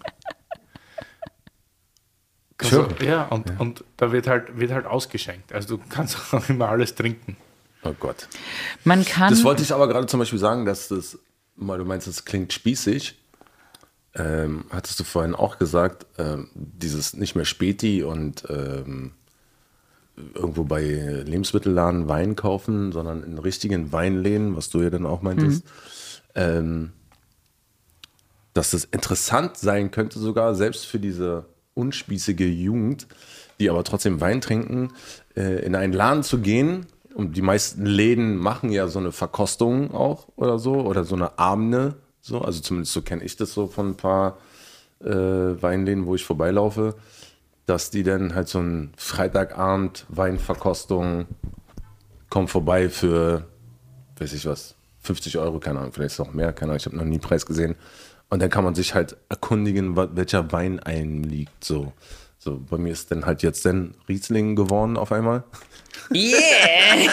Also, ja, und, ja, und da wird halt, wird halt ausgeschenkt. Also du kannst auch immer alles trinken. Oh Gott. Man kann. Das wollte ich aber gerade zum Beispiel sagen, dass das, weil du meinst, das klingt spießig, ähm, hattest du vorhin auch gesagt, ähm, dieses nicht mehr Späti und ähm, irgendwo bei Lebensmittelladen Wein kaufen, sondern in richtigen Weinläden, was du ja dann auch meintest, mhm. ähm, dass das interessant sein könnte sogar, selbst für diese unspießige Jugend, die aber trotzdem Wein trinken, äh, in einen Laden zu gehen. Und die meisten Läden machen ja so eine Verkostung auch oder so, oder so eine Abende, so, also zumindest so kenne ich das so von ein paar äh, Weinläden, wo ich vorbeilaufe, dass die dann halt so ein Freitagabend Weinverkostung, kommt vorbei für, weiß ich was, fünfzig Euro, keine Ahnung, vielleicht ist es noch mehr, keine Ahnung, ich habe noch nie Preis gesehen. Und dann kann man sich halt erkundigen, welcher Wein einem liegt. So, so bei mir ist dann halt jetzt dann Riesling geworden auf einmal. Yeah!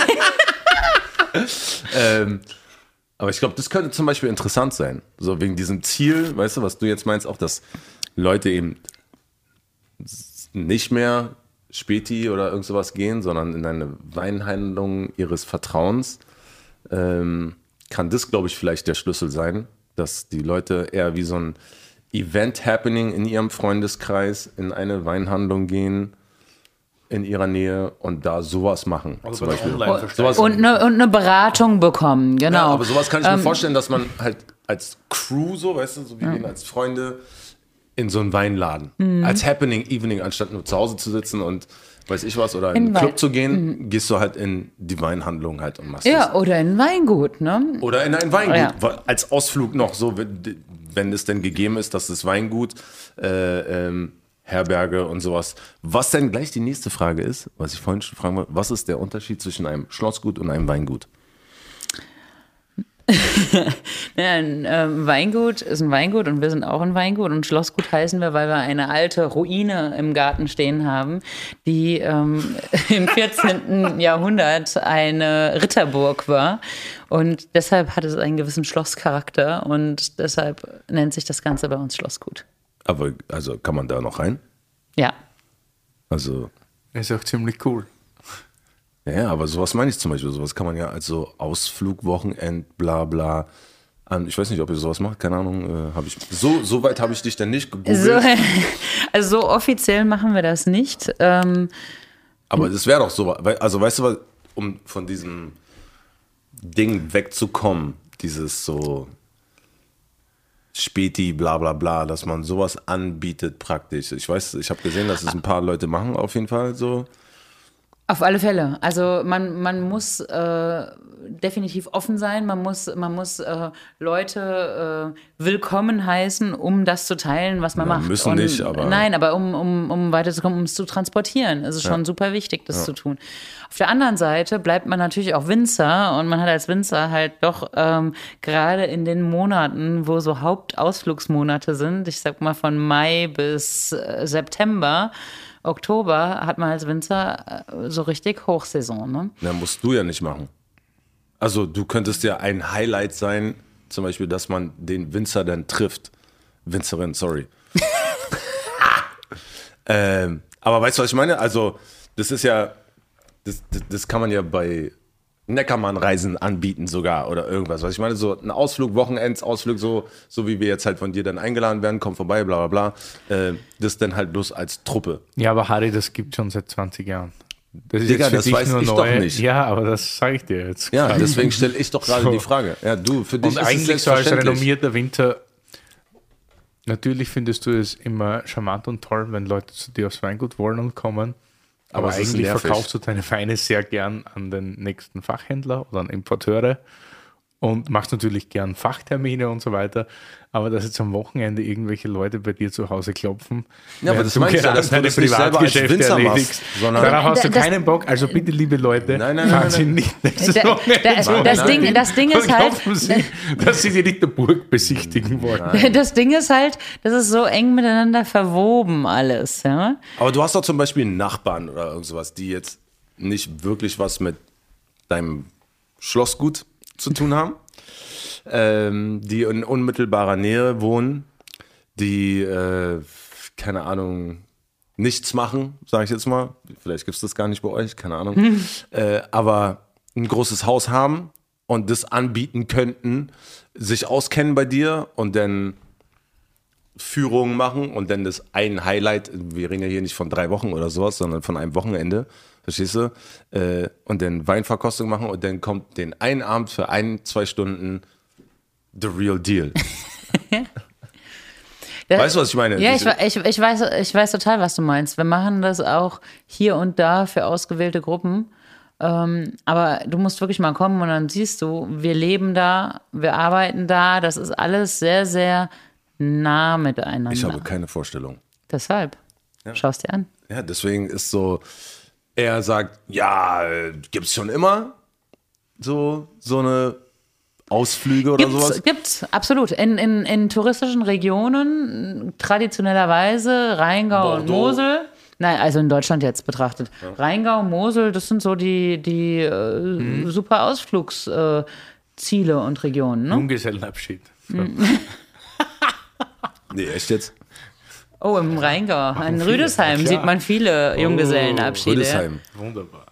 ähm, aber ich glaube, das könnte zum Beispiel interessant sein. So wegen diesem Ziel, weißt du, was du jetzt meinst, auch, dass Leute eben nicht mehr Späti oder irgend sowas gehen, sondern in eine Weinhandlung ihres Vertrauens, ähm, kann das, glaube ich, vielleicht der Schlüssel sein, dass die Leute eher wie so ein Event-Happening in ihrem Freundeskreis in eine Weinhandlung gehen, in ihrer Nähe und da sowas machen. Also zum Beispiel. sowas Und eine, und eine Beratung bekommen, genau. Ja, aber sowas kann ich mir Ähm, vorstellen, dass man halt als Crew, so, weißt du, so wie wir gehen als Freunde, in so einen Weinladen. Mhm. Als Happening Evening, anstatt nur zu Hause zu sitzen und weiß ich was, oder in, In einen Club Wein- zu gehen, gehst du halt in die Weinhandlung halt und machst Ja, das. oder in Weingut, ne? Oder in ein Weingut, Ja. weil- als Ausflug noch so, wenn, wenn es denn gegeben ist, dass das Weingut, äh, ähm, Herberge und sowas. Was denn gleich die nächste Frage ist, was ich vorhin schon fragen wollte, was ist der Unterschied zwischen einem Schlossgut und einem Weingut? Ja, ein ähm, Weingut ist ein Weingut und wir sind auch ein Weingut und Schlossgut heißen wir, weil wir eine alte Ruine im Garten stehen haben, die ähm, im vierzehnten Jahrhundert eine Ritterburg war und deshalb hat es einen gewissen Schlosscharakter und deshalb nennt sich das Ganze bei uns Schlossgut. Aber, also kann man da noch rein? Ja. Also, Ist auch ziemlich cool. ja, aber sowas meine ich zum Beispiel. Sowas kann man ja als so Ausflug, Wochenend, bla bla. An, ich weiß nicht, ob ihr sowas macht, keine Ahnung. Äh, hab ich, so, so weit habe ich dich denn nicht gegoogelt. So, also so offiziell machen wir das nicht. Ähm, Aber das wäre doch so. weil- Also weißt du was, um von diesem Ding wegzukommen, dieses so Späti, bla bla bla, dass man sowas anbietet praktisch. Ich weiß, ich habe gesehen, dass es ein paar Leute machen auf jeden Fall so. Auf alle Fälle. Also man, man muss äh, definitiv offen sein, man muss, man muss äh, Leute äh, willkommen heißen, um das zu teilen, was man Ja, macht. müssen nicht, aber- Nein, aber um, um, um weiterzukommen, um es zu transportieren, ist es schon super wichtig, das zu tun. Auf der anderen Seite bleibt man natürlich auch Winzer und man hat als Winzer halt doch ähm, gerade in den Monaten, wo so Hauptausflugsmonate sind, ich sag mal von Mai bis äh, September, Oktober hat man als Winzer äh, so richtig Hochsaison, ne? Na, musst du ja nicht machen. Also du könntest ja ein Highlight sein, zum Beispiel, dass man den Winzer dann trifft. Winzerin, sorry. ähm, aber weißt du, was ich meine? Also das ist ja, das, das, das kann man ja bei Neckermann-Reisen anbieten sogar oder irgendwas. Was ich meine, so ein Ausflug, Wochenendsausflug, so, so wie wir jetzt halt von dir dann eingeladen werden, komm vorbei, bla bla bla. Äh, das dann halt bloß als Truppe. Ja, aber Harry, das gibt schon seit zwanzig Jahren. Das ist Digga, jetzt für das dich weiß nur ich neu. doch nicht. Ja, aber das sage ich dir jetzt. Ja, gerade. deswegen stelle ich doch gerade So. die Frage. Ja, du, für dich Und ist es eigentlich so als selbstverständlich. renommierter Winter, natürlich findest du es immer charmant und toll, wenn Leute zu dir aufs Weingut wollen und kommen. Aber, Aber es ist eigentlich nervig. verkaufst du deine Weine sehr gern an den nächsten Fachhändler oder an Importeure und machst natürlich gern Fachtermine und so weiter. Aber dass jetzt am Wochenende irgendwelche Leute bei dir zu Hause klopfen, Ja, aber während das meine ich ja, gerade dass du deine das nicht selber als Privatgeschäfte Winzer machst, erledigst. sondern- Darauf hast du Das- keinen Bock. Also bitte, liebe Leute, Nein, nein, nein, fahren nein, Sie nein. nicht nächstes Da- Wochenende da- zu das uns Ding- hin das Ding ist und halt- hoffen Sie, dass Sie die Ritterburg besichtigen wollen. Das Ding ist halt, das ist so eng miteinander verwoben alles, ja. Aber du hast doch zum Beispiel einen Nachbarn oder irgend sowas, die jetzt nicht wirklich was mit deinem Schlossgut zu tun haben, ähm, die in unmittelbarer Nähe wohnen, die, äh, keine Ahnung, nichts machen, sage ich jetzt mal. Vielleicht gibt es das gar nicht bei euch, keine Ahnung. Äh, aber ein großes Haus haben und das anbieten könnten, sich auskennen bei dir und dann Führungen machen und dann das ein Highlight, wir reden ja hier nicht von drei Wochen oder sowas, sondern von einem Wochenende, verstehst du? Äh, und dann Weinverkostung machen und dann kommt den einen Abend für ein, zwei Stunden the real deal. Weißt du, was ich meine? Ja, ich, Diese- ich, ich, weiß, ich weiß total, was du meinst. Wir machen das auch hier und da für ausgewählte Gruppen. Ähm, aber du musst wirklich mal kommen und dann siehst du, wir leben da, wir arbeiten da. Das ist alles sehr, sehr nah miteinander. Ich habe keine Vorstellung. Deshalb, schau es dir an. Ja, deswegen ist so, er sagt, ja, gibt es schon immer so, so eine Ausflüge oder Gibt's, sowas? gibt's, absolut. In, in, in touristischen Regionen, traditionellerweise Rheingau und Bordeaux. Mosel. Nein, also in Deutschland jetzt betrachtet. Rheingau, Mosel, das sind so die, die äh, Mhm. super Ausflugsziele äh, und Regionen. Ne? Junggesellenabschied. Nee, echt jetzt? Oh, im Rheingau. In viele, Rüdesheim ja, sieht man viele Junggesellenabschiede. Rüdesheim. Wunderbar.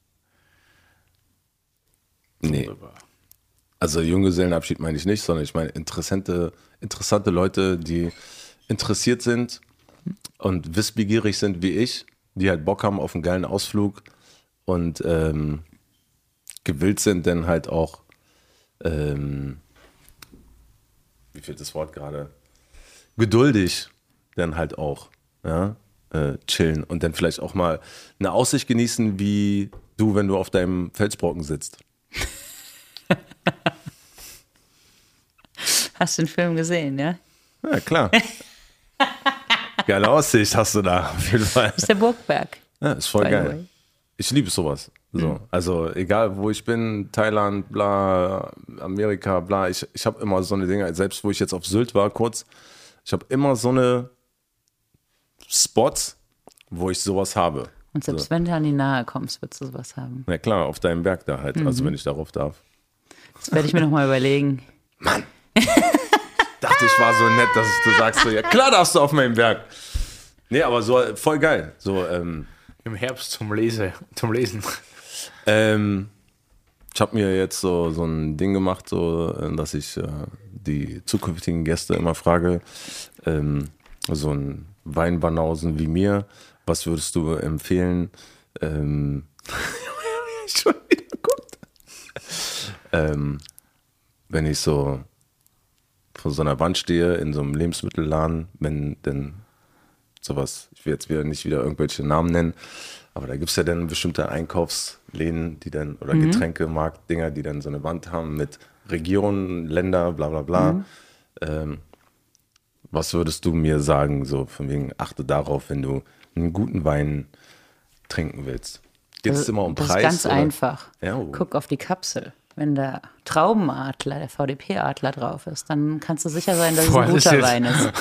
Nee. Wunderbar. Also Junggesellenabschied meine ich nicht, sondern ich meine interessante, interessante Leute, die interessiert sind und wissbegierig sind wie ich, die halt Bock haben auf einen geilen Ausflug und ähm, gewillt sind, dann halt auch, ähm, wie fehlt das Wort gerade, geduldig dann halt auch, ja, äh, chillen und dann vielleicht auch mal eine Aussicht genießen, wie du, wenn du auf deinem Felsbrocken sitzt. Hast du den Film gesehen, ja? Ja, klar. Geile Aussicht hast du da, auf jeden Fall. Das ist der Burgberg. Ja, ist voll by the geil. way. Ich liebe sowas. So. Mhm. Also egal, wo ich bin, Thailand, bla, Amerika, bla. Ich, ich habe immer so eine Dinge, selbst wo ich jetzt auf Sylt war, kurz, ich habe immer so eine Spots, wo ich sowas habe. Und selbst So. wenn du an die nahe kommst, wirst du sowas haben. Na klar, auf deinem Berg da halt, Mhm. also wenn ich darauf darf. Das werde ich mir nochmal überlegen. Dachte ich war so nett, dass du sagst so, ja klar darfst du auf meinem Berg. Nee, aber so voll geil. So, ähm, Im Herbst zum, Lese, zum Lesen. ähm, ich habe mir jetzt so, so ein Ding gemacht, so, äh, dass ich äh, die zukünftigen Gäste immer frage, ähm, so ein Weinbanausen wie mir, was würdest du empfehlen? Ähm, schon wieder gut. Ähm, wenn ich so vor so einer Wand stehe, in so einem Lebensmittelladen, wenn denn sowas, ich will jetzt wieder nicht wieder irgendwelche Namen nennen, aber da gibt es ja dann bestimmte Einkaufsläden, die dann, oder Mhm. Getränkemarktdinger, die dann so eine Wand haben mit Regionen, Länder, bla bla bla. Mhm. Ähm, was würdest du mir sagen, so von wegen, achte darauf, wenn du einen guten Wein trinken willst? Geht es Das- immer um das Preis? ist ganz oder? einfach. Ja, oh. Guck auf die Kapsel. Wenn der Traubenadler, der V D P-Adler drauf ist, dann kannst du sicher sein, dass Boah, es ein das guter ist- Wein ist.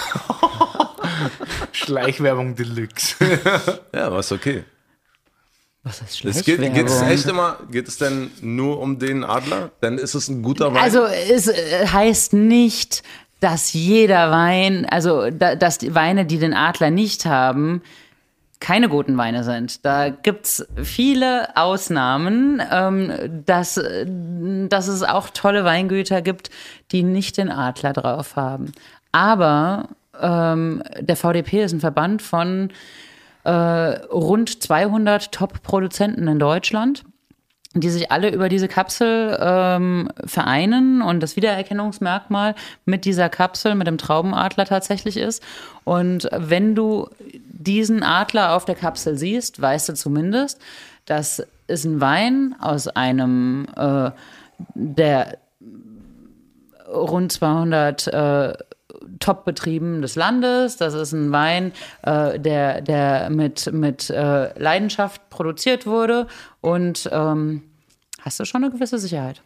Schleichwerbung Deluxe. Ja, aber ist okay. Was ist Es geht, geht es Schleichwerbung? echt immer, geht es denn nur um den Adler? Dann ist es ein guter Wein? Also es äh, heißt nicht, dass jeder Wein, also da, dass die Weine, die den Adler nicht haben, keine guten Weine sind. Da gibt's viele Ausnahmen, ähm, dass, äh, dass es auch tolle Weingüter gibt, die nicht den Adler drauf haben. Aber ähm, der V D P ist ein Verband von äh, rund zweihundert Top-Produzenten in Deutschland, die sich alle über diese Kapsel ähm, vereinen und das Wiedererkennungsmerkmal mit dieser Kapsel, mit dem Traubenadler tatsächlich ist. Und wenn du diesen Adler auf der Kapsel siehst, weißt du zumindest, das ist ein Wein aus einem äh, der rund zweihundert äh, Top-Betrieben des Landes. Das ist ein Wein, äh, der, der mit, mit äh, Leidenschaft produziert wurde und ähm, hast du schon eine gewisse Sicherheit.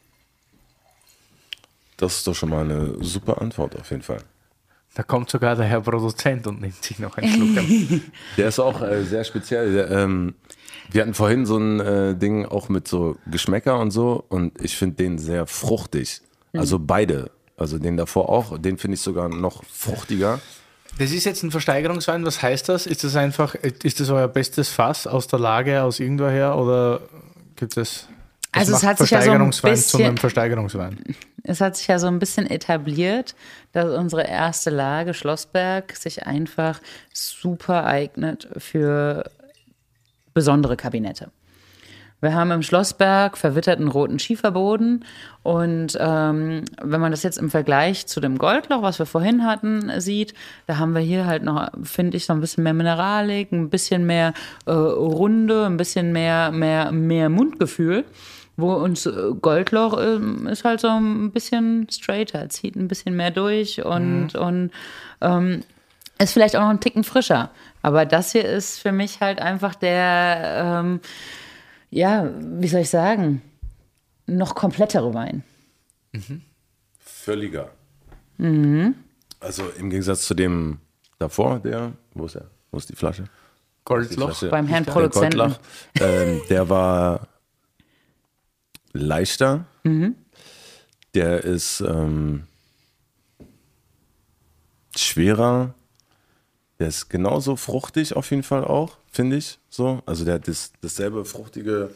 Das ist doch schon mal eine super Antwort auf jeden Fall. Da kommt sogar der Herr Produzent und nimmt sich noch einen Schluck. Der ist auch äh, sehr speziell. Der, ähm, wir hatten vorhin so ein äh, Ding auch mit so Geschmäcker und so und ich finde den sehr fruchtig. Also beide. Also den davor auch. Den finde ich sogar noch fruchtiger. Das ist jetzt ein Versteigerungswein. Was heißt das? Ist das einfach, ist das euer bestes Fass aus der Lage, aus irgendwoher oder gibt es was Also es macht hat sich ja so ein Versteigerungswein zu bisschen- einem Versteigerungswein? Es hat sich ja so ein bisschen etabliert, dass unsere erste Lage, Schlossberg, sich einfach super eignet für besondere Kabinette. Wir haben im Schlossberg verwitterten roten Schieferboden und ähm, wenn man das jetzt im Vergleich zu dem Goldloch, was wir vorhin hatten, sieht, da haben wir hier halt noch, finde ich, so ein bisschen mehr Mineralik, ein bisschen mehr äh, Runde, ein bisschen mehr, mehr, mehr Mundgefühl. Wo uns äh, Goldloch ähm, ist halt so ein bisschen straighter, zieht ein bisschen mehr durch und, und ähm, ist vielleicht auch noch einen Ticken frischer. Aber das hier ist für mich halt einfach der, ähm, ja, wie soll ich sagen, noch komplettere Wein. Völliger. Also im Gegensatz zu dem davor, der, wo ist er? Wo ist die Flasche? Die Goldloch. Flasche. Beim Herrn Der Produzenten. Goldlach, ähm, der war leichter. Der ist ähm, schwerer. Der ist genauso fruchtig auf jeden Fall auch, finde ich. So. Also der hat das, dasselbe fruchtige,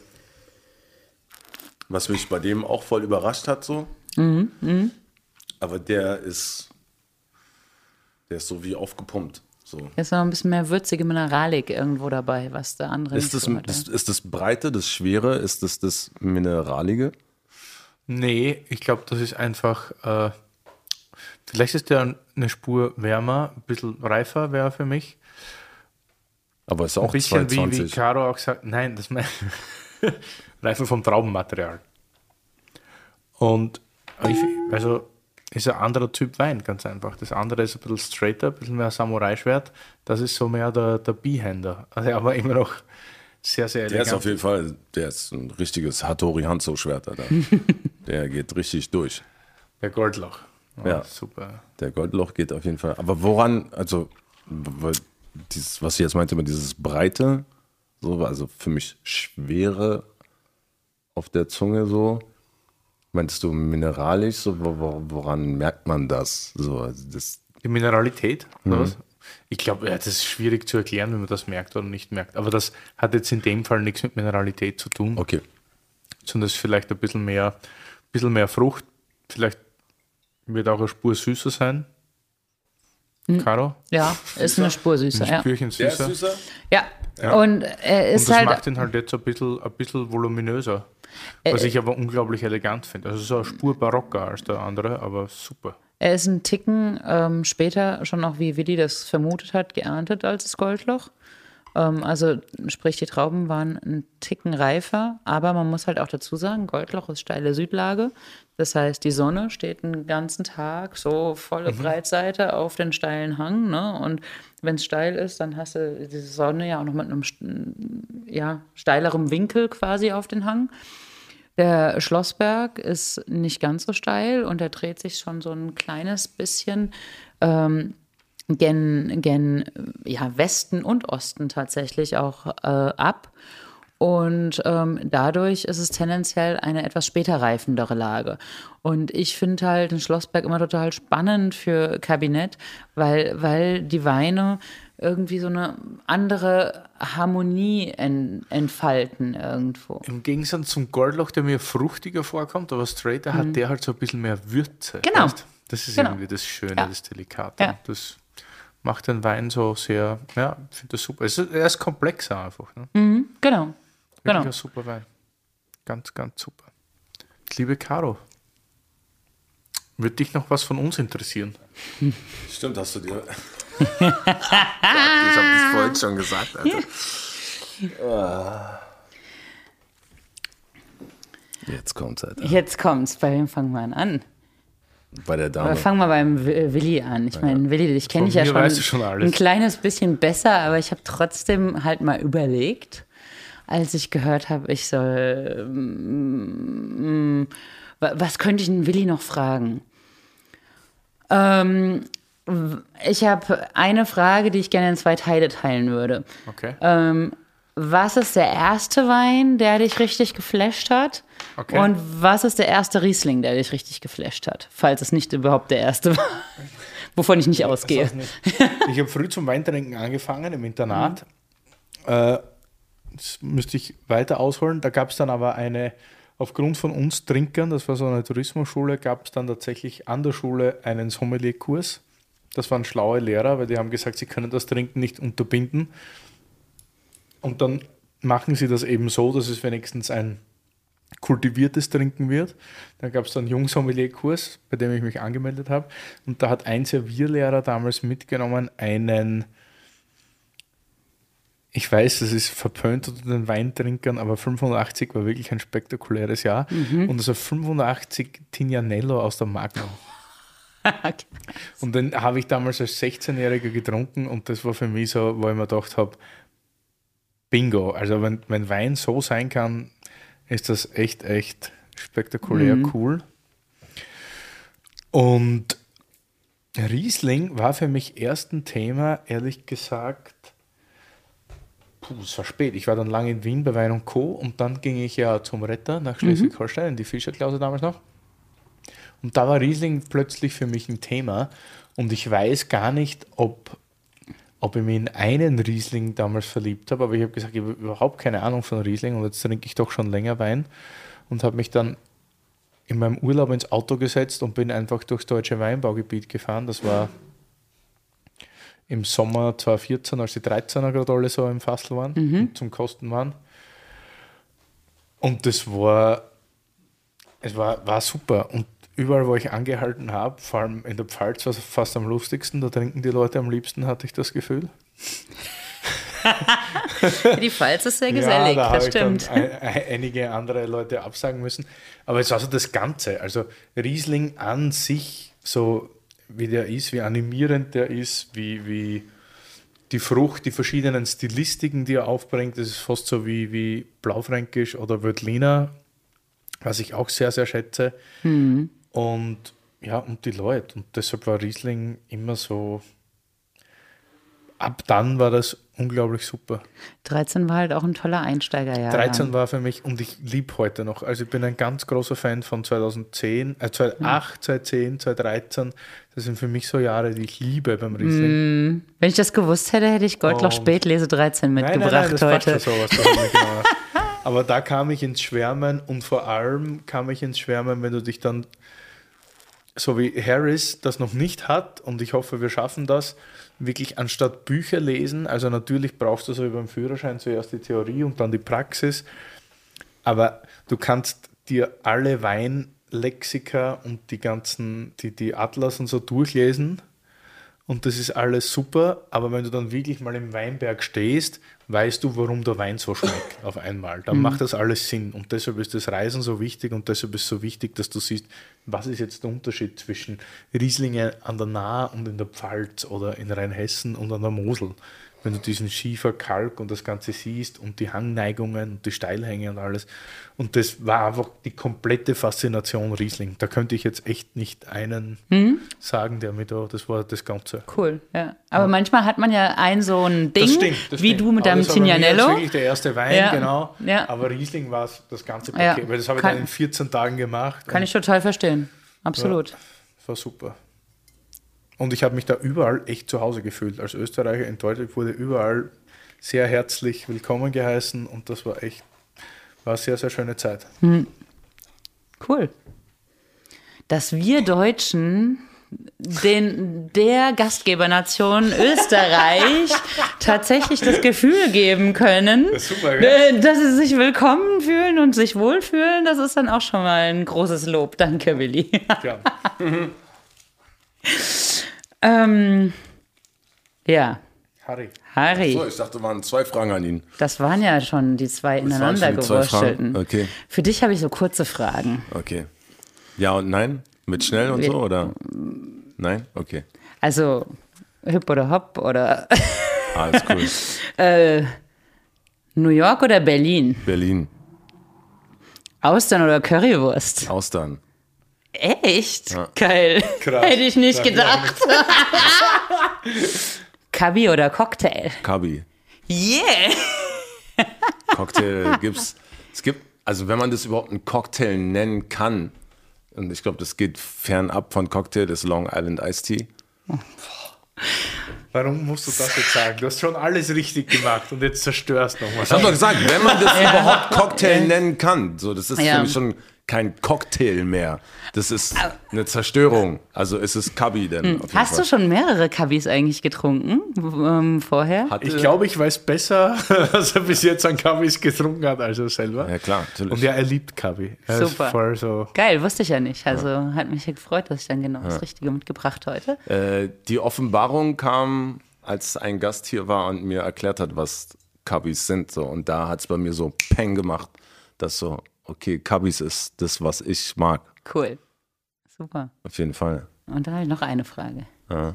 was mich bei dem auch voll überrascht hat. So. Mhm, mh. Aber der ist, der ist so wie aufgepumpt. So. Ist noch ein bisschen mehr würzige Mineralik irgendwo dabei, was der andere Ist nicht das, so hat, das, ja. ist das Breite, das Schwere, ist das das Mineralige? Nee, ich glaube, das ist einfach, äh, vielleicht ist der eine Spur wärmer, ein bisschen reifer wäre für mich. Aber ist Ein auch bisschen wie, wie zweihundertzwanzig. Caro auch sagt, nein, das meine reifer vom Traubenmaterial. Und ich, also ist ein anderer Typ Wein, ganz einfach. Das andere ist ein bisschen straighter, ein bisschen mehr Samurai-Schwert. Das ist so mehr der, der Beehänder. Also aber immer noch sehr, sehr Der ist elegant. auf jeden Fall, der ist ein richtiges Hattori Hanzo-Schwert, Alter. Der geht richtig durch. Der Goldloch. Oh, Ja. Super. Der Goldloch geht auf jeden Fall. Aber woran, also, weil dieses, was ich jetzt meinte, immer dieses Breite, so, also für mich Schwere auf der Zunge so. Meinst du mineralisch, so, wo- wo- woran merkt man das? So, also das Die Mineralität, oder Mhm. was? Ich glaube, ja, das ist schwierig zu erklären, wenn man das merkt oder nicht merkt. Aber das hat jetzt in dem Fall nichts mit Mineralität zu tun, okay. sondern es ist vielleicht ein bisschen mehr, bisschen mehr Frucht. Vielleicht wird auch eine Spur süßer sein. Caro? Ja, ist eine Spur süßer, Ein ja. Spürchen süßer. süßer? Ja, und er Und ist das halt, macht ihn halt jetzt ein bisschen, ein bisschen voluminöser. Was ich aber unglaublich elegant finde. Also so eine Spur barocker als der andere, aber super. er ist ein Ticken ähm, später schon auch, wie Willi das vermutet hat, geerntet als das Goldloch. Ähm, also sprich, die Trauben waren ein Ticken reifer, aber man muss halt auch dazu sagen, Goldloch ist steile Südlage. Das heißt, die Sonne steht den ganzen Tag so volle Breitseite auf den steilen Hang. Ne? Und wenn es steil ist, dann hast du diese Sonne ja auch noch mit einem ja, steileren Winkel quasi auf den Hang. Der Schlossberg ist nicht ganz so steil und er dreht sich schon so ein kleines bisschen ähm, gen, gen ja, Westen und Osten tatsächlich auch äh, ab. Und ähm, dadurch ist es tendenziell eine etwas später reifendere Lage. Und ich finde halt den Schlossberg immer total spannend für Kabinett, weil, weil die Weine irgendwie so eine andere Harmonie en, entfalten irgendwo. Im Gegensatz zum Goldloch, der mir fruchtiger vorkommt, aber straighter hat der halt so ein bisschen mehr Würze. Genau. Weißt? Das ist Genau. irgendwie das Schöne, Ja. das Delikate. Ja. Das macht den Wein so sehr, ja, ich finde das super. Es ist, er ist komplexer einfach. Ne? Genau. Wirklich Genau. ein super Wein. Ganz, ganz super. Liebe Caro, würde dich noch was von uns interessieren? Stimmt, hast du dir. ich habe das vorhin schon gesagt, Alter. Ah. Jetzt kommt's, Alter. Jetzt kommt's. Bei wem fangen wir an? Bei der Aber Dame. fangen wir beim Wi- Willi an. Ich meine, Willi, dich kenne Von ich ja mir schon, weißt du schon alles. ein kleines bisschen besser, aber ich habe trotzdem halt mal überlegt, als ich gehört habe, ich soll, mm, mm, wa- was könnte ich den Willi noch fragen? Ähm, w- ich habe eine Frage, die ich gerne in zwei Teile teilen würde. Okay. Ähm, was ist der erste Wein, der dich richtig geflasht hat? Okay. Und was ist der erste Riesling, der dich richtig geflasht hat? Falls es nicht überhaupt der erste war, wovon ich nicht ausgehe. Das heißt nicht. Ich habe früh zum Weintrinken angefangen im Internat. Äh, das müsste ich weiter ausholen. Da gab es dann aber eine, aufgrund von uns Trinkern, das war so eine Tourismusschule, gab es dann tatsächlich an der Schule einen Sommelier-Kurs. Das waren schlaue Lehrer, weil die haben gesagt, sie können das Trinken nicht unterbinden. Und dann machen sie das eben so, dass es wenigstens ein kultiviertes Trinken wird. Dann gab es dann einen Jungsommelier-Kurs, bei dem ich mich angemeldet habe. Und da hat ein Servierlehrer damals mitgenommen einen, ich weiß, das ist verpönt unter den Weintrinkern, aber fünfundachtzig war wirklich ein spektakuläres Jahr. Und das war fünfundachtzig Tignanello aus der Magnum. Okay. Und den habe ich damals als sechzehnjähriger getrunken und das war für mich so, wo ich mir gedacht habe, Bingo. Also wenn, wenn Wein so sein kann, ist das echt, echt spektakulär cool. Und Riesling war für mich erst ein Thema, ehrlich gesagt, puh, es war spät. Ich war dann lange in Wien bei Wein und Co. und dann ging ich ja zum Retter nach Schleswig-Holstein, in die Fischerklause damals noch. Und da war Riesling plötzlich für mich ein Thema und ich weiß gar nicht, ob ob ich mich in einen Riesling damals verliebt habe, aber ich habe gesagt, ich habe überhaupt keine Ahnung von Riesling und jetzt trinke ich doch schon länger Wein und habe mich dann in meinem Urlaub ins Auto gesetzt und bin einfach durchs deutsche Weinbaugebiet gefahren. Das war im Sommer zweitausendvierzehn, als die dreizehner gerade alle so im Fassel waren und zum Kosten waren. Und das war, es war, war super. Und überall, wo ich angehalten habe, vor allem in der Pfalz, war es fast am lustigsten. Da trinken die Leute am liebsten, hatte ich das Gefühl. Die Pfalz ist sehr gesellig, ja, da das habe stimmt. Ich dann ein, ein, einige andere Leute absagen müssen. Aber es war so das Ganze. Also Riesling an sich, so wie der ist, wie animierend der ist, wie, wie die Frucht, die verschiedenen Stilistiken, die er aufbringt, das ist fast so wie, wie Blaufränkisch oder Veltliner, was ich auch sehr, sehr schätze. Mhm. Und ja, und die Leute. Und deshalb war Riesling immer so, ab dann war das unglaublich super. dreizehn war halt auch ein toller Einsteigerjahr. dreizehn war für mich, und ich liebe heute noch, also ich bin ein ganz großer Fan von zweitausendzehn, äh zweitausendacht, zweitausendzehn, zweitausenddreizehn. Das sind für mich so Jahre, die ich liebe beim Riesling. Mm, wenn ich das gewusst hätte, hätte ich Goldloch Spätlese dreizehn mitgebracht nein, nein, nein, das heute. Passt ja sowas, das hat mich genau. Aber da kam ich ins Schwärmen und vor allem kam ich ins Schwärmen, wenn du dich dann, so wie Harris das noch nicht hat, und ich hoffe, wir schaffen das, wirklich anstatt Bücher lesen, also natürlich brauchst du so wie beim Führerschein zuerst die Theorie und dann die Praxis, aber du kannst dir alle Weinlexika und die ganzen, die, die Atlas und so durchlesen und das ist alles super, aber wenn du dann wirklich mal im Weinberg stehst, weißt du, warum der Wein so schmeckt auf einmal. Dann mhm. macht das alles Sinn und deshalb ist das Reisen so wichtig und deshalb ist es so wichtig, dass du siehst, was ist jetzt der Unterschied zwischen Rieslinge an der Nahe und in der Pfalz oder in Rheinhessen und an der Mosel. Wenn du diesen Schiefer, Kalk und das Ganze siehst und die Hangneigungen und die Steilhänge und alles. Und das war einfach die komplette Faszination Riesling. Da könnte ich jetzt echt nicht einen mhm. sagen, der mir da, das war das Ganze. Cool, ja. Aber ja. manchmal hat man ja ein so ein Ding, das stimmt, das wie stimmt. du mit aber deinem das Tignanello. Das war wirklich der erste Wein, ja. genau. Ja. Aber Riesling war das ganze Paket, ja. weil das habe ich Kann, dann in vierzehn Tagen gemacht. Kann ich total verstehen, absolut. Ja, das war super. Und ich habe mich da überall echt zu Hause gefühlt. Als Österreicher in Deutschland wurde überall sehr herzlich willkommen geheißen und das war echt, war eine sehr, sehr schöne Zeit. Hm. Cool. Dass wir Deutschen den, der Gastgebernation Österreich tatsächlich das Gefühl geben können, das ist super, gell? Dass sie sich willkommen fühlen und sich wohlfühlen, das ist dann auch schon mal ein großes Lob. Danke, Willi. Ja. ähm, ja. Harry. Harry. Achso, ich dachte, das waren zwei Fragen an ihn. Das waren ja schon die zwei Das ineinander waren schon die zwei gewurstelten. Fragen. Okay. Für dich habe ich so kurze Fragen. Okay. Ja und nein? Mit schnell und so, oder? Nein? Okay. Also, hip oder hopp oder... Alles cool. äh, New York oder Berlin? Berlin. Austern oder Currywurst? Austern. Echt? Ja. Geil. Krass. Hätte ich nicht Sag gedacht. Kabi oder Cocktail? Kabi. Yeah! Cocktail gibt's. Es gibt, also wenn man das überhaupt einen Cocktail nennen kann, und ich glaube, das geht fernab von Cocktail, das Long Island Iced Tea. Warum musst du das jetzt sagen? Du hast schon alles richtig gemacht und jetzt zerstörst nochmal. Ich habe doch gesagt, wenn man das überhaupt Cocktail nennen kann, so, das ist Ja. für mich schon kein Cocktail mehr. Das ist eine Zerstörung. Also es ist Kabi denn. Auf jeden Hast Fall. du schon mehrere Kabis eigentlich getrunken ähm, vorher? Hatte, Ich glaube, ich weiß besser, was er bis jetzt an Kavis getrunken hat, als er selber. Ja klar, natürlich. Und ja, er liebt Kavi. Er Super. Ist voll so. Geil, wusste ich ja nicht. Also hat mich gefreut, dass ich dann genau das Richtige mitgebracht heute. Äh, die Offenbarung kam, als ein Gast hier war und mir erklärt hat, was Kabis sind. So. Und da hat es bei mir so Peng gemacht, dass so, okay, Kabis ist das, was ich mag. Cool. Super. Auf jeden Fall. Und dann habe ich noch eine Frage. Ja.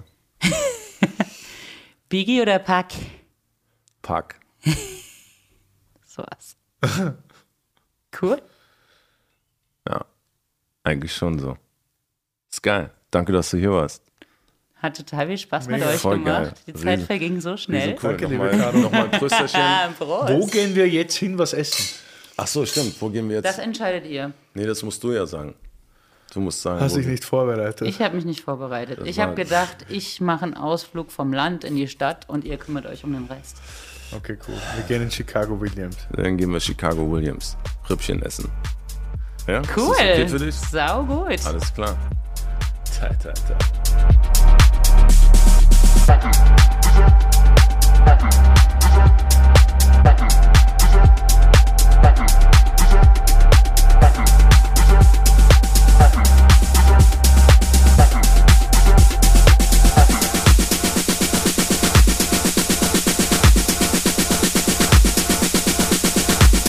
Biggie oder Pack? Pack. Sowas. Cool. Ja, eigentlich schon so. Ist geil. Danke, dass du hier warst. Hat total viel Spaß Mega. mit euch Voll gemacht. geil. Die Zeit Riesen- verging so schnell. Riesen cool. Danke, liebe Nochmal, Caro. nochmal ein Prösterchen. Ah, Prost. Wo gehen wir jetzt hin, was essen? Ach so, stimmt. Wo gehen wir jetzt? Das entscheidet ihr. Nee, das musst du ja sagen. Du musst sagen. Hast wo dich du- nicht vorbereitet? Ich habe mich nicht vorbereitet. Das Ich war- habe gedacht, ich mache einen Ausflug vom Land in die Stadt und ihr kümmert euch um den Rest. Okay, cool. Wir gehen in Chicago Williams. Dann gehen wir Chicago Williams. Rippchen essen. Ja? Cool. Ist das okay für dich? Sau gut. Alles klar. Ta, ta, ta.